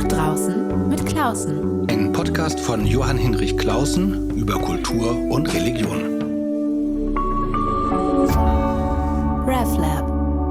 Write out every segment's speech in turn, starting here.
Draußen mit Klausen. Ein Podcast von Johann Hinrich Clausen über Kultur und Religion. RevLab.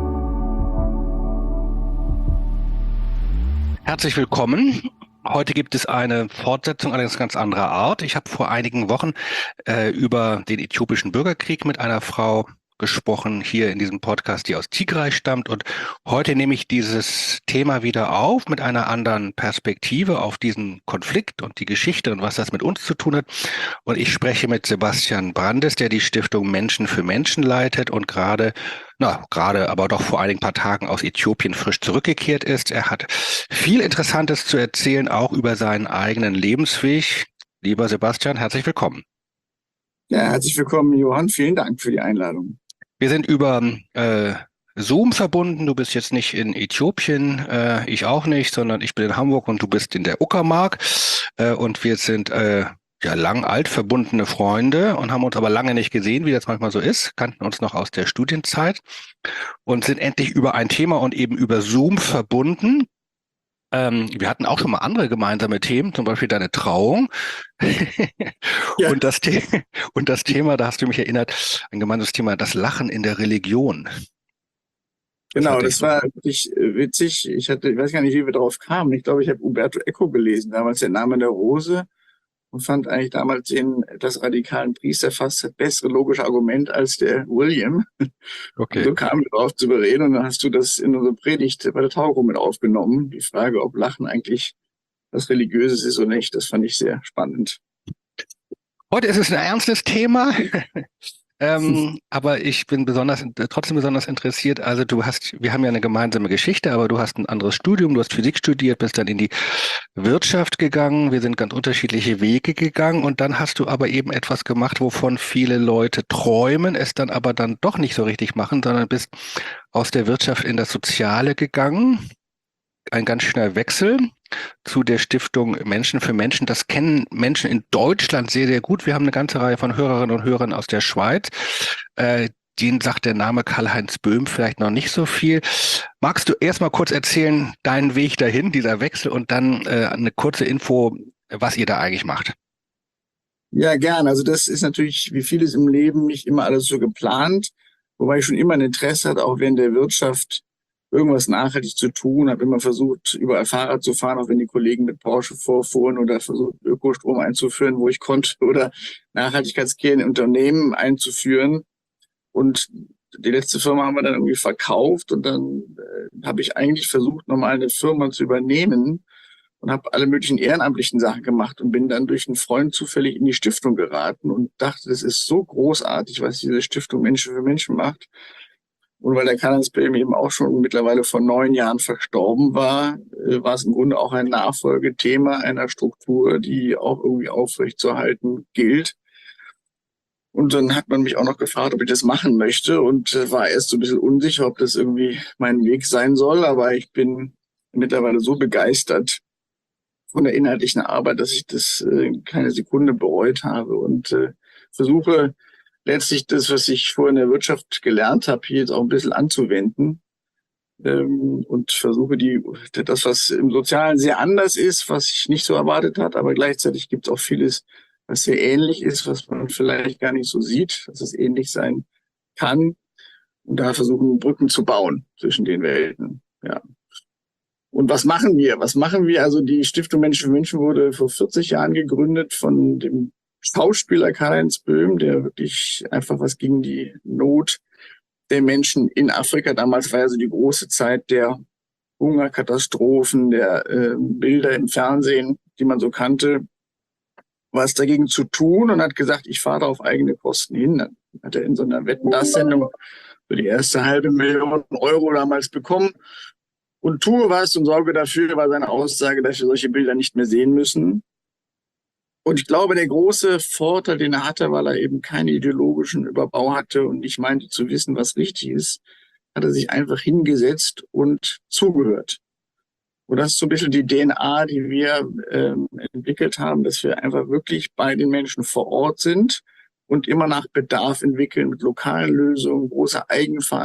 Herzlich willkommen. Heute gibt es eine Fortsetzung, allerdings ganz anderer Art. Ich habe vor einigen Wochen über den äthiopischen Bürgerkrieg mit einer Frau gesprochen, hier in diesem Podcast, die aus Tigray stammt. Und heute nehme ich dieses Thema wieder auf mit einer anderen Perspektive auf diesen Konflikt und die Geschichte und was das mit uns zu tun hat. Und ich spreche mit Sebastian Brandes, der die Stiftung Menschen für Menschen leitet und gerade, aber doch vor einigen paar Tagen aus Äthiopien frisch zurückgekehrt ist. Er hat viel Interessantes zu erzählen, auch über seinen eigenen Lebensweg. Lieber Sebastian, herzlich willkommen. Ja, herzlich willkommen, Johann. Vielen Dank für die Einladung. Wir sind über Zoom verbunden. Du bist jetzt nicht in Äthiopien, ich auch nicht, sondern ich bin in Hamburg und du bist in der Uckermark. Und wir sind lang alt verbundene Freunde und haben uns aber lange nicht gesehen, wie das manchmal so ist, kannten uns noch aus der Studienzeit und sind endlich über ein Thema und eben über Zoom verbunden. Wir hatten auch schon mal andere gemeinsame Themen, zum Beispiel deine Trauung. Ja. Und das Thema, da hast du mich erinnert, ein gemeinsames Thema, das Lachen in der Religion. Genau, das war wirklich witzig. Ich weiß gar nicht, wie wir drauf kamen. Ich glaube, ich habe Umberto Eco gelesen, damals Der Name der Rose, und fand eigentlich damals den etwas radikalen Priester fast das bessere logische Argument als der William. Okay. Und so kamen wir drauf zu bereden und dann hast du das in unserer Predigt bei der Taufe mit aufgenommen. Die Frage, ob Lachen eigentlich was Religiöses ist oder nicht, das fand ich sehr spannend. Heute ist es ein ernstes Thema. Aber ich bin trotzdem besonders interessiert. Also wir haben ja eine gemeinsame Geschichte, aber du hast ein anderes Studium, du hast Physik studiert, bist dann in die Wirtschaft gegangen. Wir sind ganz unterschiedliche Wege gegangen und dann hast du aber eben etwas gemacht, wovon viele Leute träumen, es dann aber dann doch nicht so richtig machen, sondern bist aus der Wirtschaft in das Soziale gegangen. Ein ganz schöner Wechsel zu der Stiftung Menschen für Menschen. Das kennen Menschen in Deutschland sehr, sehr gut. Wir haben eine ganze Reihe von Hörerinnen und Hörern aus der Schweiz. Denen sagt der Name Karl-Heinz Böhm vielleicht noch nicht so viel. Magst du erst mal kurz erzählen, deinen Weg dahin, dieser Wechsel, und dann eine kurze Info, was ihr da eigentlich macht? Ja, gern. Also das ist natürlich, wie vieles im Leben, nicht immer alles so geplant. Wobei ich schon immer ein Interesse hatte, auch während der Wirtschaft, irgendwas nachhaltig zu tun, habe immer versucht, überall Fahrrad zu fahren, auch wenn die Kollegen mit Porsche vorfuhren, oder versucht, Ökostrom einzuführen, wo ich konnte, oder Nachhaltigkeitskehren in Unternehmen einzuführen. Und die letzte Firma haben wir dann irgendwie verkauft und dann habe ich eigentlich versucht, nochmal eine Firma zu übernehmen und habe alle möglichen ehrenamtlichen Sachen gemacht und bin dann durch einen Freund zufällig in die Stiftung geraten und dachte, das ist so großartig, was diese Stiftung Menschen für Menschen macht. Und weil der Karl-Heinz Böhm eben auch schon mittlerweile vor 9 Jahren verstorben war, war es im Grunde auch ein Nachfolgethema einer Struktur, die auch irgendwie aufrechtzuerhalten gilt. Und dann hat man mich auch noch gefragt, ob ich das machen möchte und war erst so ein bisschen unsicher, ob das irgendwie mein Weg sein soll. Aber ich bin mittlerweile so begeistert von der inhaltlichen Arbeit, dass ich das keine Sekunde bereut habe und versuche, letztlich das, was ich vorher in der Wirtschaft gelernt habe, hier jetzt auch ein bisschen anzuwenden und versuche das, was im Sozialen sehr anders ist, was ich nicht so erwartet hatte, aber gleichzeitig gibt es auch vieles, was sehr ähnlich ist, was man vielleicht gar nicht so sieht, dass es ähnlich sein kann, und da versuchen, Brücken zu bauen zwischen den Welten. Ja. Und was machen wir? Also die Stiftung Menschen für Menschen wurde vor 40 Jahren gegründet von dem Schauspieler Karl-Heinz Böhm, der wirklich einfach was gegen die Not der Menschen in Afrika. Damals war ja so die große Zeit der Hungerkatastrophen, der Bilder im Fernsehen, die man so kannte, was dagegen zu tun, und hat gesagt, ich fahre auf eigene Kosten hin. Dann hat er in so einer Wetten-dass-Sendung so die erste 500.000 Euro damals bekommen und tue was und sorge dafür, war seine Aussage, dass wir solche Bilder nicht mehr sehen müssen. Und ich glaube, der große Vorteil, den er hatte, weil er eben keinen ideologischen Überbau hatte und nicht meinte zu wissen, was richtig ist, hat er sich einfach hingesetzt und zugehört. Und das ist so ein bisschen die DNA, die wir entwickelt haben, dass wir einfach wirklich bei den Menschen vor Ort sind und immer nach Bedarf entwickeln mit lokalen Lösungen, großer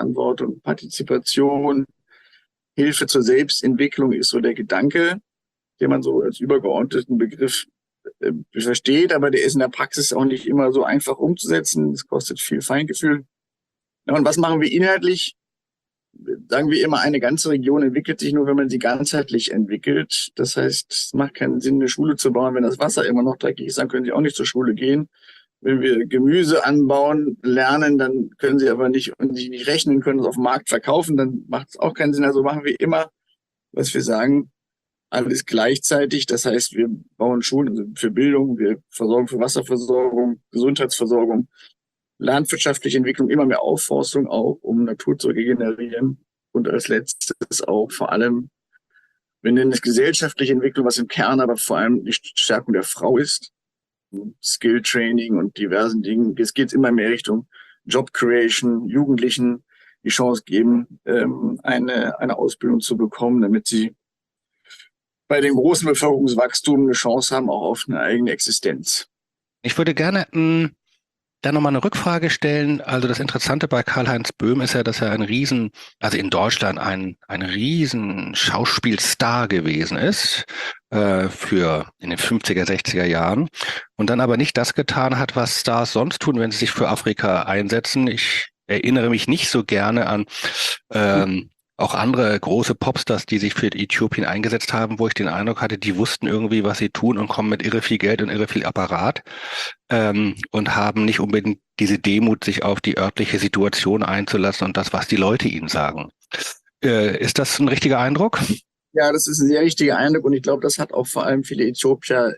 Eigenverantwortung, Partizipation, Hilfe zur Selbstentwicklung ist so der Gedanke. den man so als übergeordneten Begriff versteht, aber der ist in der Praxis auch nicht immer so einfach umzusetzen. Es kostet viel Feingefühl. Ja, und was machen wir inhaltlich? Sagen wir immer, eine ganze Region entwickelt sich nur, wenn man sie ganzheitlich entwickelt. Das heißt, es macht keinen Sinn, eine Schule zu bauen, wenn das Wasser immer noch dreckig ist, dann können sie auch nicht zur Schule gehen. Wenn wir Gemüse anbauen, lernen, dann können sie aber nicht und sie nicht rechnen, können es auf dem Markt verkaufen, dann macht es auch keinen Sinn. Also machen wir immer, was wir sagen, alles gleichzeitig. Das heißt, wir bauen Schulen also für Bildung, wir versorgen für Wasserversorgung, Gesundheitsversorgung, landwirtschaftliche Entwicklung, immer mehr Aufforstung auch, um Natur zu regenerieren. Und als letztes auch vor allem, wir nennen es gesellschaftliche Entwicklung, was im Kern aber vor allem die Stärkung der Frau ist. Skill Training und diversen Dingen. Jetzt geht es immer mehr Richtung Job Creation, Jugendlichen die Chance geben, eine Ausbildung zu bekommen, damit sie bei dem großen Bevölkerungswachstum eine Chance haben, auch auf eine eigene Existenz. Ich würde gerne da nochmal eine Rückfrage stellen. Also das Interessante bei Karl-Heinz Böhm ist ja, dass er also in Deutschland ein riesen Schauspielstar gewesen ist, für in den 50er, 60er Jahren und dann aber nicht das getan hat, was Stars sonst tun, wenn sie sich für Afrika einsetzen. Ich erinnere mich nicht so gerne an auch andere große Popstars, die sich für Äthiopien eingesetzt haben, wo ich den Eindruck hatte, die wussten irgendwie, was sie tun und kommen mit irre viel Geld und irre viel Apparat und haben nicht unbedingt diese Demut, sich auf die örtliche Situation einzulassen und das, was die Leute ihnen sagen. Ist das ein richtiger Eindruck? Ja, das ist ein sehr richtiger Eindruck und ich glaube, das hat auch vor allem viele Äthiopier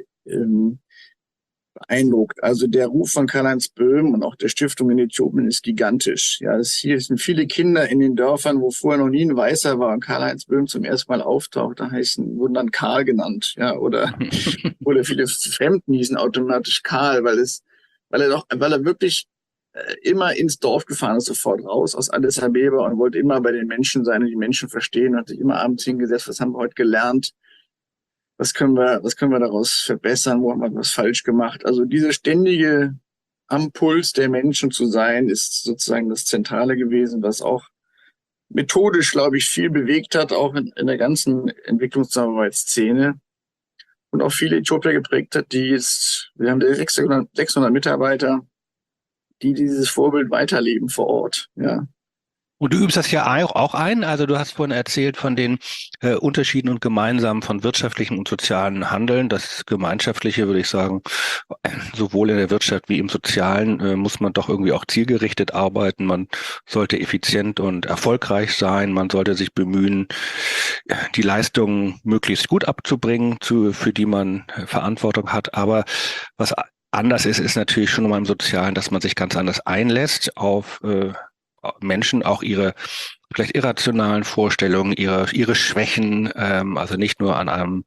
beeindruckt. Also der Ruf von Karl-Heinz Böhm und auch der Stiftung in Äthiopien ist gigantisch. Ja, hier sind viele Kinder in den Dörfern, wo vorher noch nie ein Weißer war und Karl-Heinz Böhm zum ersten Mal auftaucht, wurden dann Karl genannt, ja, oder viele Fremden hießen automatisch Karl, weil er wirklich immer ins Dorf gefahren ist, sofort raus aus Addis Abeba und wollte immer bei den Menschen sein und die Menschen verstehen, hat sich immer abends hingesetzt, was haben wir heute gelernt? Was können wir daraus verbessern? Wo haben wir was falsch gemacht? Also diese ständige am Puls der Menschen zu sein, ist sozusagen das Zentrale gewesen, was auch methodisch, glaube ich, viel bewegt hat, auch in der ganzen Entwicklungszusammenarbeitsszene und auch viele Äthiopier geprägt hat, wir haben 600 Mitarbeiter, die dieses Vorbild weiterleben vor Ort, ja. Und du übst das ja auch ein. Also du hast vorhin erzählt von den Unterschieden und Gemeinsamen von wirtschaftlichem und sozialen Handeln. Das Gemeinschaftliche, würde ich sagen, sowohl in der Wirtschaft wie im Sozialen muss man doch irgendwie auch zielgerichtet arbeiten. Man sollte effizient und erfolgreich sein. Man sollte sich bemühen, die Leistungen möglichst gut abzubringen, für die man Verantwortung hat. Aber was anders ist natürlich schon mal im Sozialen, dass man sich ganz anders einlässt auf Menschen, auch ihre vielleicht irrationalen Vorstellungen, ihre Schwächen, also nicht nur an einem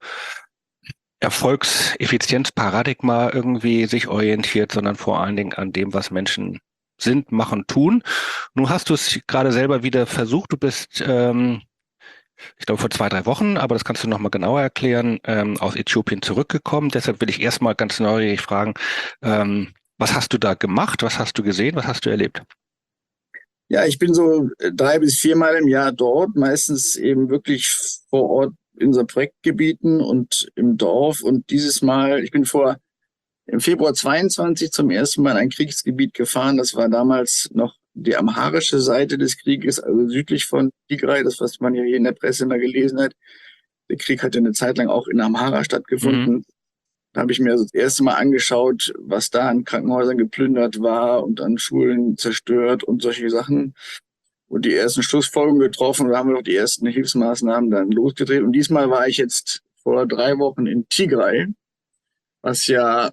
Erfolgseffizienzparadigma irgendwie sich orientiert, sondern vor allen Dingen an dem, was Menschen sind, machen, tun. Nun hast du es gerade selber wieder versucht. Du bist, ich glaube, vor 2-3 Wochen, aber das kannst du nochmal genauer erklären, aus Äthiopien zurückgekommen. Deshalb will ich erstmal ganz neugierig fragen, was hast du da gemacht? Was hast du gesehen? Was hast du erlebt? Ja, ich bin so 3 bis 4 Mal im Jahr dort, meistens eben wirklich vor Ort in unseren Projektgebieten und im Dorf. Und dieses Mal, ich bin im Februar 22 zum ersten Mal in ein Kriegsgebiet gefahren. Das war damals noch die amharische Seite des Krieges, also südlich von Tigray, das, was man ja hier in der Presse immer gelesen hat. Der Krieg hat ja eine Zeit lang auch in Amhara stattgefunden. Mhm. Da habe ich mir das erste Mal angeschaut, was da an Krankenhäusern geplündert war und an Schulen zerstört und solche Sachen. Und die ersten Schlussfolgerungen getroffen und da haben wir auch die ersten Hilfsmaßnahmen dann losgedreht. Und diesmal war ich jetzt vor 3 Wochen in Tigray, was ja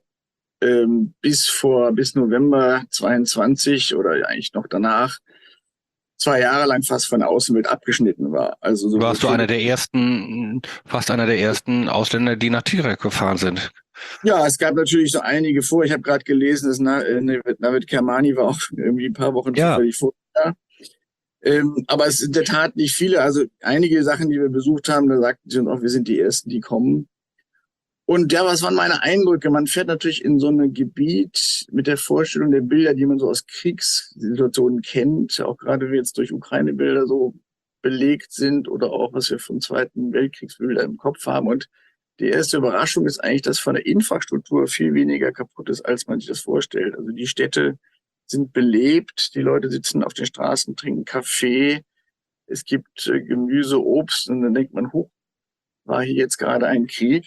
bis November 22 oder eigentlich noch danach 2 Jahre lang fast von der Außenwelt abgeschnitten war. Also so warst du fast einer der ersten Ausländer, die nach Tigray gefahren sind. Ja, es gab natürlich so einige vor. Ich habe gerade gelesen, dass Navid Kermani war auch irgendwie ein paar Wochen zufällig vorher. Aber es sind in der Tat nicht viele. Also einige Sachen, die wir besucht haben, da sagten sie auch, wir sind die Ersten, die kommen. Und ja, was waren meine Eindrücke? Man fährt natürlich in so ein Gebiet mit der Vorstellung der Bilder, die man so aus Kriegssituationen kennt, auch gerade jetzt durch Ukraine-Bilder so belegt sind oder auch was wir vom Zweiten Weltkriegsbilder im Kopf haben. Und die erste Überraschung ist eigentlich, dass von der Infrastruktur viel weniger kaputt ist, als man sich das vorstellt. Also die Städte sind belebt, die Leute sitzen auf den Straßen, trinken Kaffee, es gibt Gemüse, Obst und dann denkt man, huch, war hier jetzt gerade ein Krieg.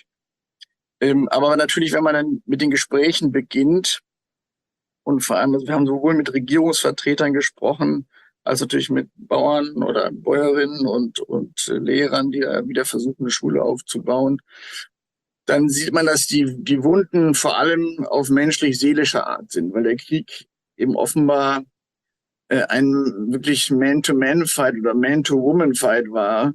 Aber natürlich, wenn man dann mit den Gesprächen beginnt und vor allem, also wir haben sowohl mit Regierungsvertretern gesprochen, als natürlich mit Bauern oder Bäuerinnen und Lehrern, die da wieder versuchen, eine Schule aufzubauen, dann sieht man, dass die Wunden vor allem auf menschlich-seelischer Art sind, weil der Krieg eben offenbar ein wirklich Man-to-Man-Fight oder Man-to-Woman-Fight war.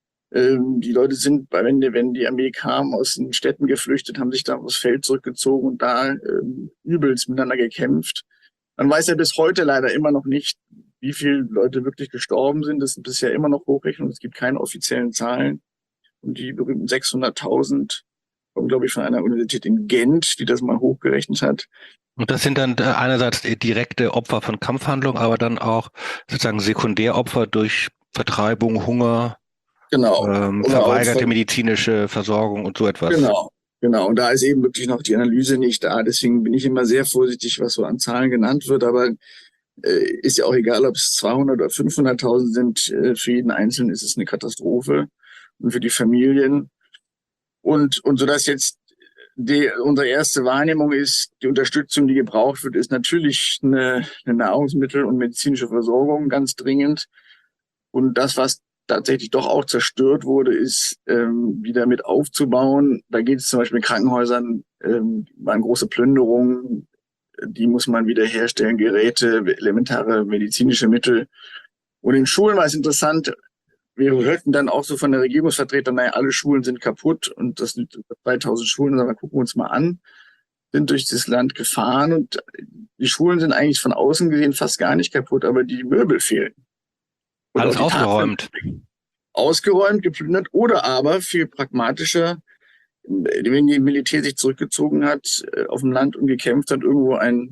Die Leute sind, wenn die Armee kam, aus den Städten geflüchtet, haben sich da aufs Feld zurückgezogen und da übelst miteinander gekämpft. Man weiß ja bis heute leider immer noch nicht, wie viele Leute wirklich gestorben sind. Das sind bisher immer noch Hochrechnungen. Es gibt keine offiziellen Zahlen. Und die berühmten 600.000 kommen, glaube ich, von einer Universität in Gent, die das mal hochgerechnet hat. Und das sind dann einerseits direkte Opfer von Kampfhandlungen, aber dann auch sozusagen Sekundäropfer durch Vertreibung, Hunger, Genau. verweigerte medizinische Versorgung und so etwas. Genau. Und da ist eben wirklich noch die Analyse nicht da. Deswegen bin ich immer sehr vorsichtig, was so an Zahlen genannt wird. Aber ist ja auch egal, ob es 200 oder 500.000 sind. Für jeden Einzelnen ist es eine Katastrophe und für die Familien. Und so dass jetzt unsere erste Wahrnehmung ist, die Unterstützung, die gebraucht wird, ist natürlich eine Nahrungsmittel- und medizinische Versorgung ganz dringend. Und das, was tatsächlich doch auch zerstört wurde, ist wieder mit aufzubauen. Da geht es zum Beispiel in Krankenhäusern, waren große Plünderungen, die muss man wieder herstellen, Geräte, elementare medizinische Mittel. Und in Schulen war es interessant, wir hörten dann auch so von der Regierungsvertreter, naja, alle Schulen sind kaputt und das sind 2000 Schulen, dann gucken wir uns mal an, sind durch das Land gefahren und die Schulen sind eigentlich von außen gesehen fast gar nicht kaputt, aber die Möbel fehlen. Und alles ausgeräumt. Ausgeräumt, geplündert oder aber viel pragmatischer, wenn die Militär sich zurückgezogen hat, auf dem Land und gekämpft hat, irgendwo ein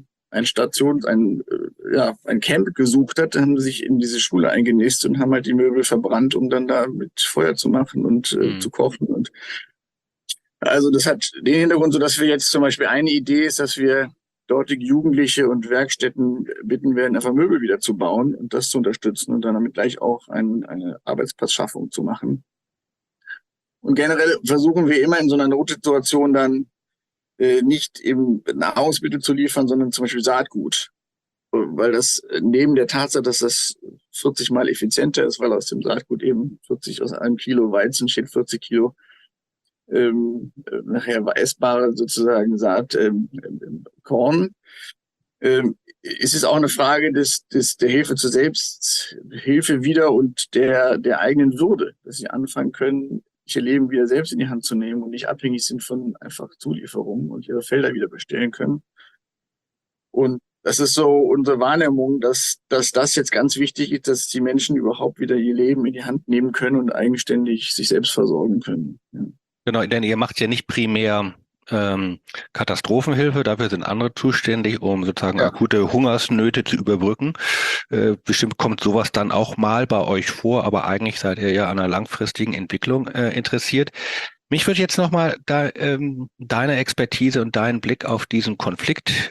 Camp gesucht hat, dann haben sie sich in diese Schule eingenistet und haben halt die Möbel verbrannt, um dann da mit Feuer zu machen und zu kochen. Und also das hat den Hintergrund, so dass wir jetzt zum Beispiel eine Idee ist, dass wir dortige Jugendliche und Werkstätten bitten werden, einfach Möbel wieder zu bauen und das zu unterstützen und dann damit gleich auch eine Arbeitsplatzschaffung zu machen. Und generell versuchen wir immer in so einer Notsituation dann nicht eben Nahrungsmittel zu liefern, sondern zum Beispiel Saatgut. Weil das neben der Tatsache, dass das 40 Mal effizienter ist, weil aus dem Saatgut eben aus einem Kilo Weizen steht 40 Kilo nachher essbare sozusagen Korn. Es ist auch eine Frage der Hilfe zur Selbsthilfe wieder und der eigenen Würde, dass sie anfangen können, ihr Leben wieder selbst in die Hand zu nehmen und nicht abhängig sind von einfach Zulieferungen und ihre Felder wieder bestellen können. Und das ist so unsere Wahrnehmung, dass das jetzt ganz wichtig ist, dass die Menschen überhaupt wieder ihr Leben in die Hand nehmen können und eigenständig sich selbst versorgen können. Ja. Genau, denn ihr macht ja nicht primär Katastrophenhilfe, dafür sind andere zuständig, um sozusagen akute Hungersnöte zu überbrücken. Bestimmt kommt sowas dann auch mal bei euch vor, aber eigentlich seid ihr ja an einer langfristigen Entwicklung interessiert. Mich würde jetzt nochmal deine Expertise und deinen Blick auf diesen Konflikt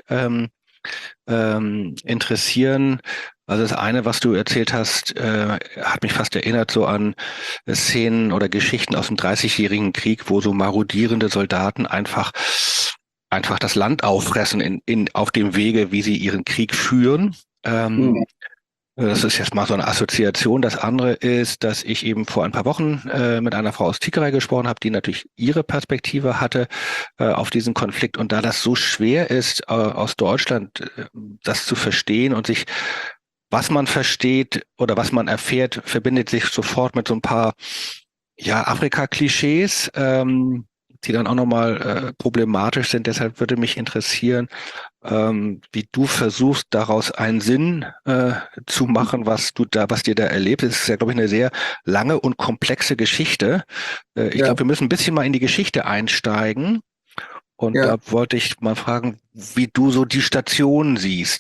interessieren. Also das eine, was du erzählt hast, hat mich fast erinnert so an Szenen oder Geschichten aus dem 30-jährigen Krieg, wo so marodierende Soldaten einfach das Land auffressen auf dem Wege, wie sie ihren Krieg führen. Das ist jetzt mal so eine Assoziation. Das andere ist, dass ich eben vor ein paar Wochen mit einer Frau aus Tigray gesprochen habe, die natürlich ihre Perspektive hatte auf diesen Konflikt. Und da das so schwer ist, aus Deutschland das zu verstehen und sich, was man versteht oder was man erfährt, verbindet sich sofort mit so ein paar Afrika-Klischees, die dann auch nochmal problematisch sind. Deshalb würde mich interessieren, wie du versuchst, daraus einen Sinn zu machen, was dir da erlebt. Es ist ja, glaube ich, eine sehr lange und komplexe Geschichte. Ich glaube, wir müssen ein bisschen mal in die Geschichte einsteigen. Und da wollte ich mal fragen, wie du so die Stationen siehst.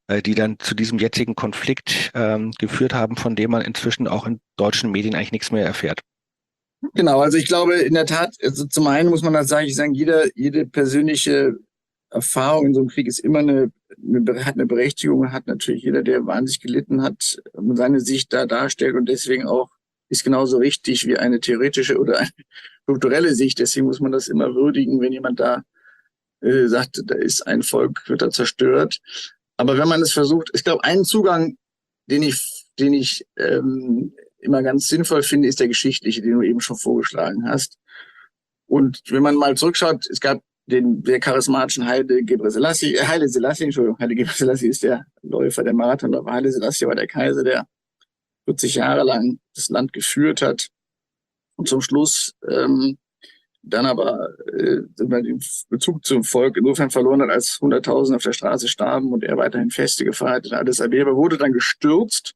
die dann zu diesem jetzigen Konflikt geführt haben, von dem man inzwischen auch in deutschen Medien eigentlich nichts mehr erfährt. Genau, also ich glaube in der Tat, also zum einen muss man das sagen, jede persönliche Erfahrung in so einem Krieg ist immer hat eine Berechtigung, hat natürlich jeder, der wahnsinnig gelitten hat, seine Sicht da darstellt und deswegen auch ist genauso richtig wie eine theoretische oder eine strukturelle Sicht. Deswegen muss man das immer würdigen, wenn jemand da sagt, da ist ein Volk, wird da zerstört. Aber wenn man es versucht, ich glaube, einen Zugang, den ich immer ganz sinnvoll finde, ist der geschichtliche, den du eben schon vorgeschlagen hast. Und wenn man mal zurückschaut, es gab den sehr charismatischen Haile Selassie ist der Läufer, der Marathonläufer. Haile Selassie war der Kaiser, der 40 Jahre lang das Land geführt hat und zum Schluss dann aber den Bezug zum Volk insofern verloren hat, als Hunderttausende auf der Straße starben und er weiterhin Feste gefeiert hat. Addis Abeba wurde dann gestürzt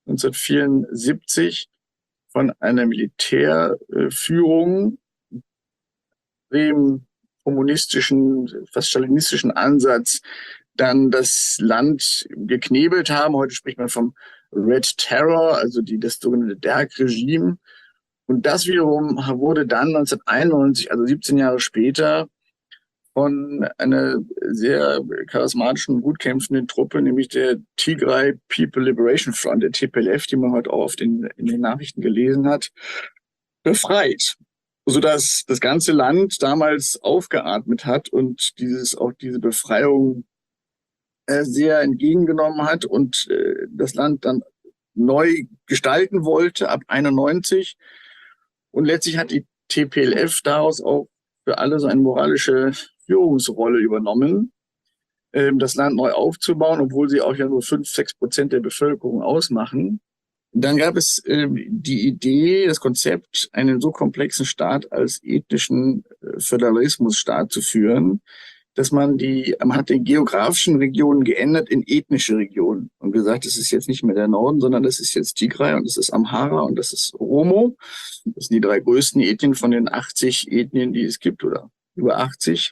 1974 von einer Militärführung, dem kommunistischen, fast stalinistischen Ansatz, dann das Land geknebelt haben. Heute spricht man vom Red Terror, also das sogenannte Derg-Regime. Und das wiederum wurde dann 1991, also 17 Jahre später, von einer sehr charismatischen, gut kämpfenden Truppe, nämlich der Tigray People Liberation Front, der TPLF, die man heute auch oft in den Nachrichten gelesen hat, befreit. Sodass das ganze Land damals aufgeatmet hat und diese Befreiung sehr entgegengenommen hat und das Land dann neu gestalten wollte ab 91. Und letztlich hat die TPLF daraus auch für alle so eine moralische Führungsrolle übernommen, das Land neu aufzubauen, obwohl sie auch ja nur 5-6% der Bevölkerung ausmachen. Dann gab es die Idee, das Konzept, einen so komplexen Staat als ethnischen Föderalismusstaat zu führen, dass man hat die geografischen Regionen geändert in ethnische Regionen und gesagt, das ist jetzt nicht mehr der Norden, sondern das ist jetzt Tigray und das ist Amhara und das ist Oromo. Das sind die 3 größten Ethnien von den 80 Ethnien, die es gibt oder über 80.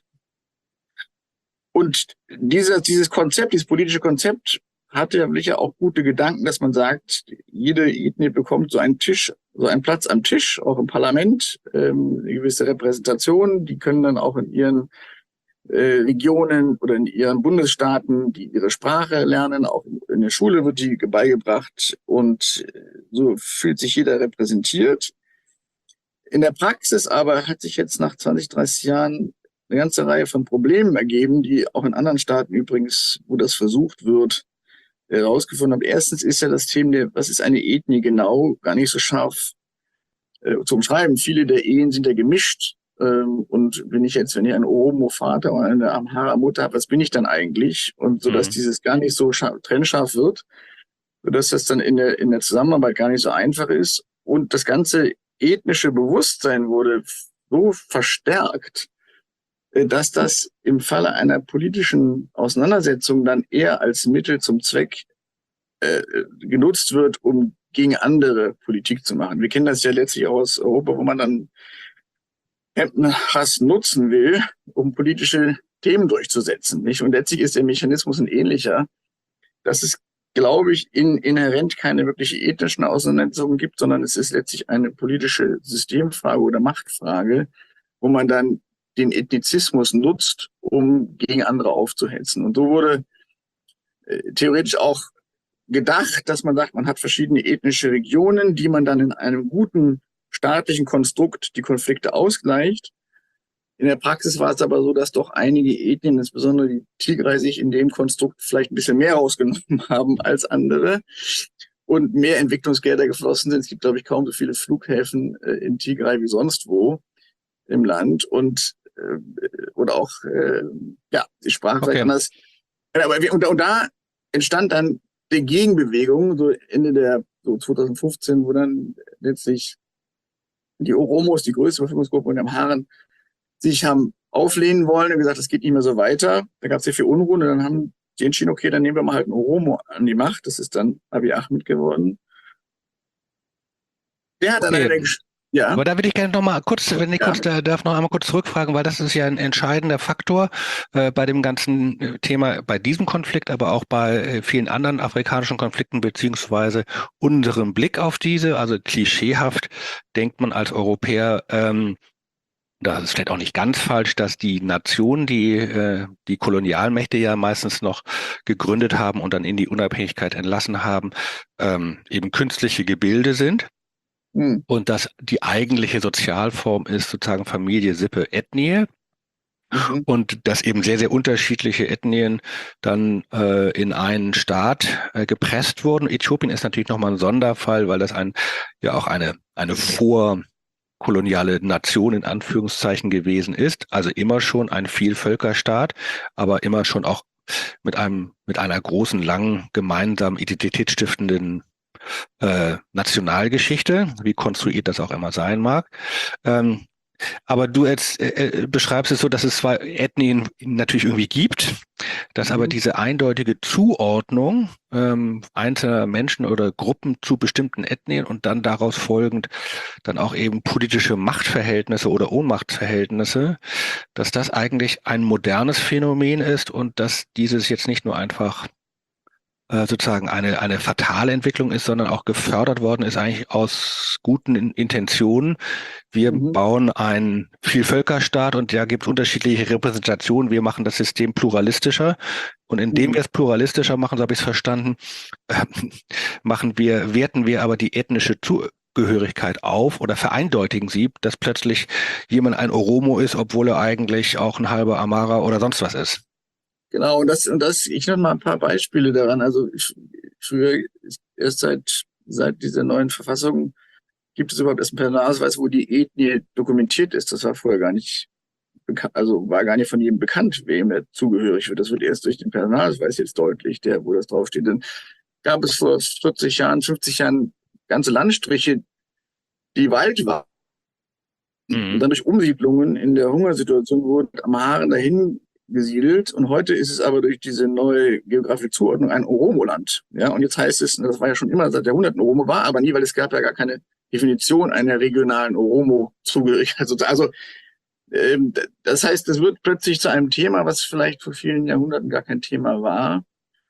Und dieses Konzept, dieses politische Konzept hatte ja sicher auch gute Gedanken, dass man sagt, jede Ethnie bekommt so einen Platz am Tisch, auch im Parlament, eine gewisse Repräsentation. Die können dann auch in ihren Regionen oder in ihren Bundesstaaten ihre Sprache lernen. Auch in der Schule wird die beigebracht und so fühlt sich jeder repräsentiert. In der Praxis aber hat sich jetzt nach 20, 30 Jahren eine ganze Reihe von Problemen ergeben, die auch in anderen Staaten übrigens, wo das versucht wird, herausgefunden haben. Erstens ist ja das Thema, was ist eine Ethnie genau, gar nicht so scharf zu umschreiben. Viele der Ehen sind ja gemischt. Und wenn ich ein Oromo-Vater oder eine Amhara-Mutter habe, was bin ich dann eigentlich? Und so, dass dieses gar nicht so trennscharf wird, sodass das dann in der Zusammenarbeit gar nicht so einfach ist. Und das ganze ethnische Bewusstsein wurde so verstärkt, dass das im Falle einer politischen Auseinandersetzung dann eher als Mittel zum Zweck genutzt wird, um gegen andere Politik zu machen. Wir kennen das ja letztlich auch aus Europa, wo man dann Hass nutzen will, um politische Themen durchzusetzen. Nicht? Und letztlich ist der Mechanismus ein ähnlicher, dass es, glaube ich, inhärent keine wirkliche ethnischen Auseinandersetzungen gibt, sondern es ist letztlich eine politische Systemfrage oder Machtfrage, wo man dann den Ethnizismus nutzt, um gegen andere aufzuhetzen. Und so wurde theoretisch auch gedacht, dass man sagt, man hat verschiedene ethnische Regionen, die man dann in einem guten staatlichen Konstrukt die Konflikte ausgleicht. In der Praxis war es aber so, dass doch einige Ethnien, insbesondere die Tigray, sich in dem Konstrukt vielleicht ein bisschen mehr rausgenommen haben als andere und mehr Entwicklungsgelder geflossen sind. Es gibt, glaube ich, kaum so viele Flughäfen in Tigray wie sonst wo im Land und oder auch die Sprache vielleicht anders. Und da entstand dann die Gegenbewegung, so Ende so 2015, wo dann letztlich die Oromos, die größte Bevölkerungsgruppe und die Amharen, sich haben auflehnen wollen und gesagt, das geht nicht mehr so weiter. Da gab es sehr viel Unruhe und dann haben die entschieden, okay, dann nehmen wir mal halt einen Oromo an die Macht. Das ist dann Abiy Ahmed geworden. Der hat an einer Ja, Aber da würde ich gerne noch mal kurz, wenn ich kurz gerne. da darf, noch einmal kurz zurückfragen, weil das ist ja ein entscheidender Faktor bei dem ganzen Thema, bei diesem Konflikt, aber auch bei vielen anderen afrikanischen Konflikten beziehungsweise unserem Blick auf diese. Also klischeehaft denkt man als Europäer, das ist vielleicht auch nicht ganz falsch, dass die Nationen, die Kolonialmächte ja meistens noch gegründet haben und dann in die Unabhängigkeit entlassen haben, eben künstliche Gebilde sind. Hm. Und dass die eigentliche Sozialform ist sozusagen Familie, Sippe, Ethnie Mhm. und dass eben sehr, sehr unterschiedliche Ethnien dann in einen Staat gepresst wurden. Äthiopien ist natürlich nochmal ein Sonderfall, weil das ja auch eine vorkoloniale Nation in Anführungszeichen gewesen ist. Also immer schon ein Vielvölkerstaat, aber immer schon auch mit einer großen, langen, gemeinsamen, identitätsstiftenden Nationalgeschichte, wie konstruiert das auch immer sein mag. Ähm, aber du jetzt beschreibst es so, dass es zwei Ethnien natürlich irgendwie gibt, dass aber Mhm. diese eindeutige Zuordnung einzelner Menschen oder Gruppen zu bestimmten Ethnien und dann daraus folgend dann auch eben politische Machtverhältnisse oder Ohnmachtsverhältnisse, dass das eigentlich ein modernes Phänomen ist und dass dieses jetzt nicht nur einfach sozusagen eine fatale Entwicklung ist, sondern auch gefördert worden ist eigentlich aus guten Intentionen. Wir Mhm. bauen einen Vielvölkerstaat und da gibt es unterschiedliche Repräsentationen. Wir machen das System pluralistischer und indem Mhm. wir es pluralistischer machen, so habe ich es verstanden, äh, werten wir aber die ethnische Zugehörigkeit auf oder vereindeutigen sie, dass plötzlich jemand ein Oromo ist, obwohl er eigentlich auch ein halber Amara oder sonst was ist. Genau, ich nenne mal ein paar Beispiele daran. Also früher, erst seit dieser neuen Verfassung gibt es überhaupt erst einen Personalausweis, wo die Ethnie dokumentiert ist. Das war vorher gar nicht bekannt, also war gar nicht von jedem bekannt, wem er zugehörig wird. Das wird erst durch den Personalausweis jetzt deutlich, wo das draufsteht. Dann gab es vor 40 Jahren, 50 Jahren ganze Landstriche, die Wald waren. Und Mhm. dann durch Umsiedlungen in der Hungersituation wurden Amharen dahin gesiedelt. Und heute ist es aber durch diese neue geografische Zuordnung ein Oromo-Land. Ja, und jetzt heißt es, das war ja schon immer seit Jahrhunderten Oromo, war aber nie, weil es gab ja gar keine Definition einer regionalen Oromo-Zugehörigkeit. Also, das heißt, das wird plötzlich zu einem Thema, was vielleicht vor vielen Jahrhunderten gar kein Thema war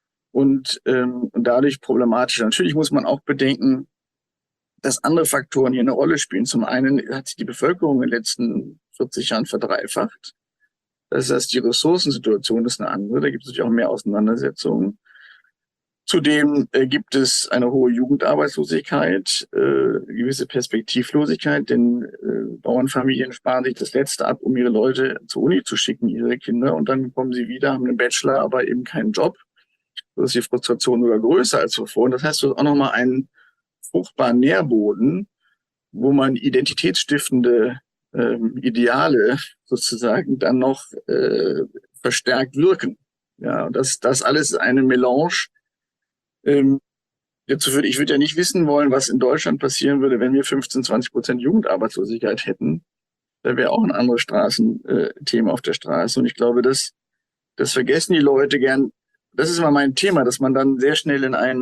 und dadurch problematisch. Natürlich muss man auch bedenken, dass andere Faktoren hier eine Rolle spielen. Zum einen hat sich die Bevölkerung in den letzten 40 Jahren verdreifacht. Das heißt, die Ressourcensituation ist eine andere. Da gibt es natürlich auch mehr Auseinandersetzungen. Zudem gibt es eine hohe Jugendarbeitslosigkeit, gewisse Perspektivlosigkeit, denn Bauernfamilien sparen sich das Letzte ab, um ihre Leute zur Uni zu schicken, ihre Kinder, und dann kommen sie wieder, haben einen Bachelor, aber eben keinen Job. So ist die Frustration sogar größer als zuvor. Und das heißt, du hast auch nochmal einen fruchtbaren Nährboden, wo man identitätsstiftende Ideale sozusagen dann noch verstärkt wirken. Ja, und das alles eine Melange. Ähm, ich würde ja nicht wissen wollen, was in Deutschland passieren würde, wenn wir 15-20% Jugendarbeitslosigkeit hätten. Da wäre auch ein anderes Straßenthema auf der Straße. Und ich glaube, das vergessen die Leute gern. Das ist immer mein Thema, dass man dann sehr schnell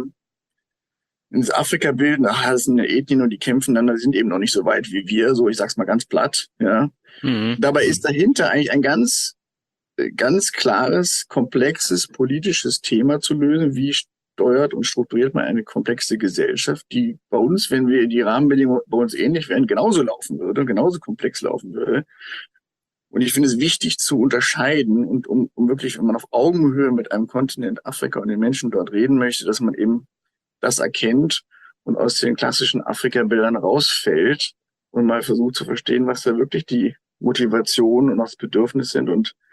ins Afrika-Bild, das sind ja Ethnien und die kämpfen dann, die sind eben noch nicht so weit wie wir, so ich sag's mal ganz platt, ja. Mhm. Dabei ist dahinter eigentlich ein ganz klares, komplexes politisches Thema zu lösen. Wie steuert und strukturiert man eine komplexe Gesellschaft, die bei uns, wenn wir die Rahmenbedingungen bei uns ähnlich wären, genauso laufen würde, genauso komplex laufen würde. Und ich finde es wichtig zu unterscheiden und um wirklich, wenn man auf Augenhöhe mit einem Kontinent Afrika und den Menschen dort reden möchte, dass man eben das erkennt und aus den klassischen Afrika-Bildern rausfällt und mal versucht zu verstehen, was da wirklich die Motivation und auch das Bedürfnis sind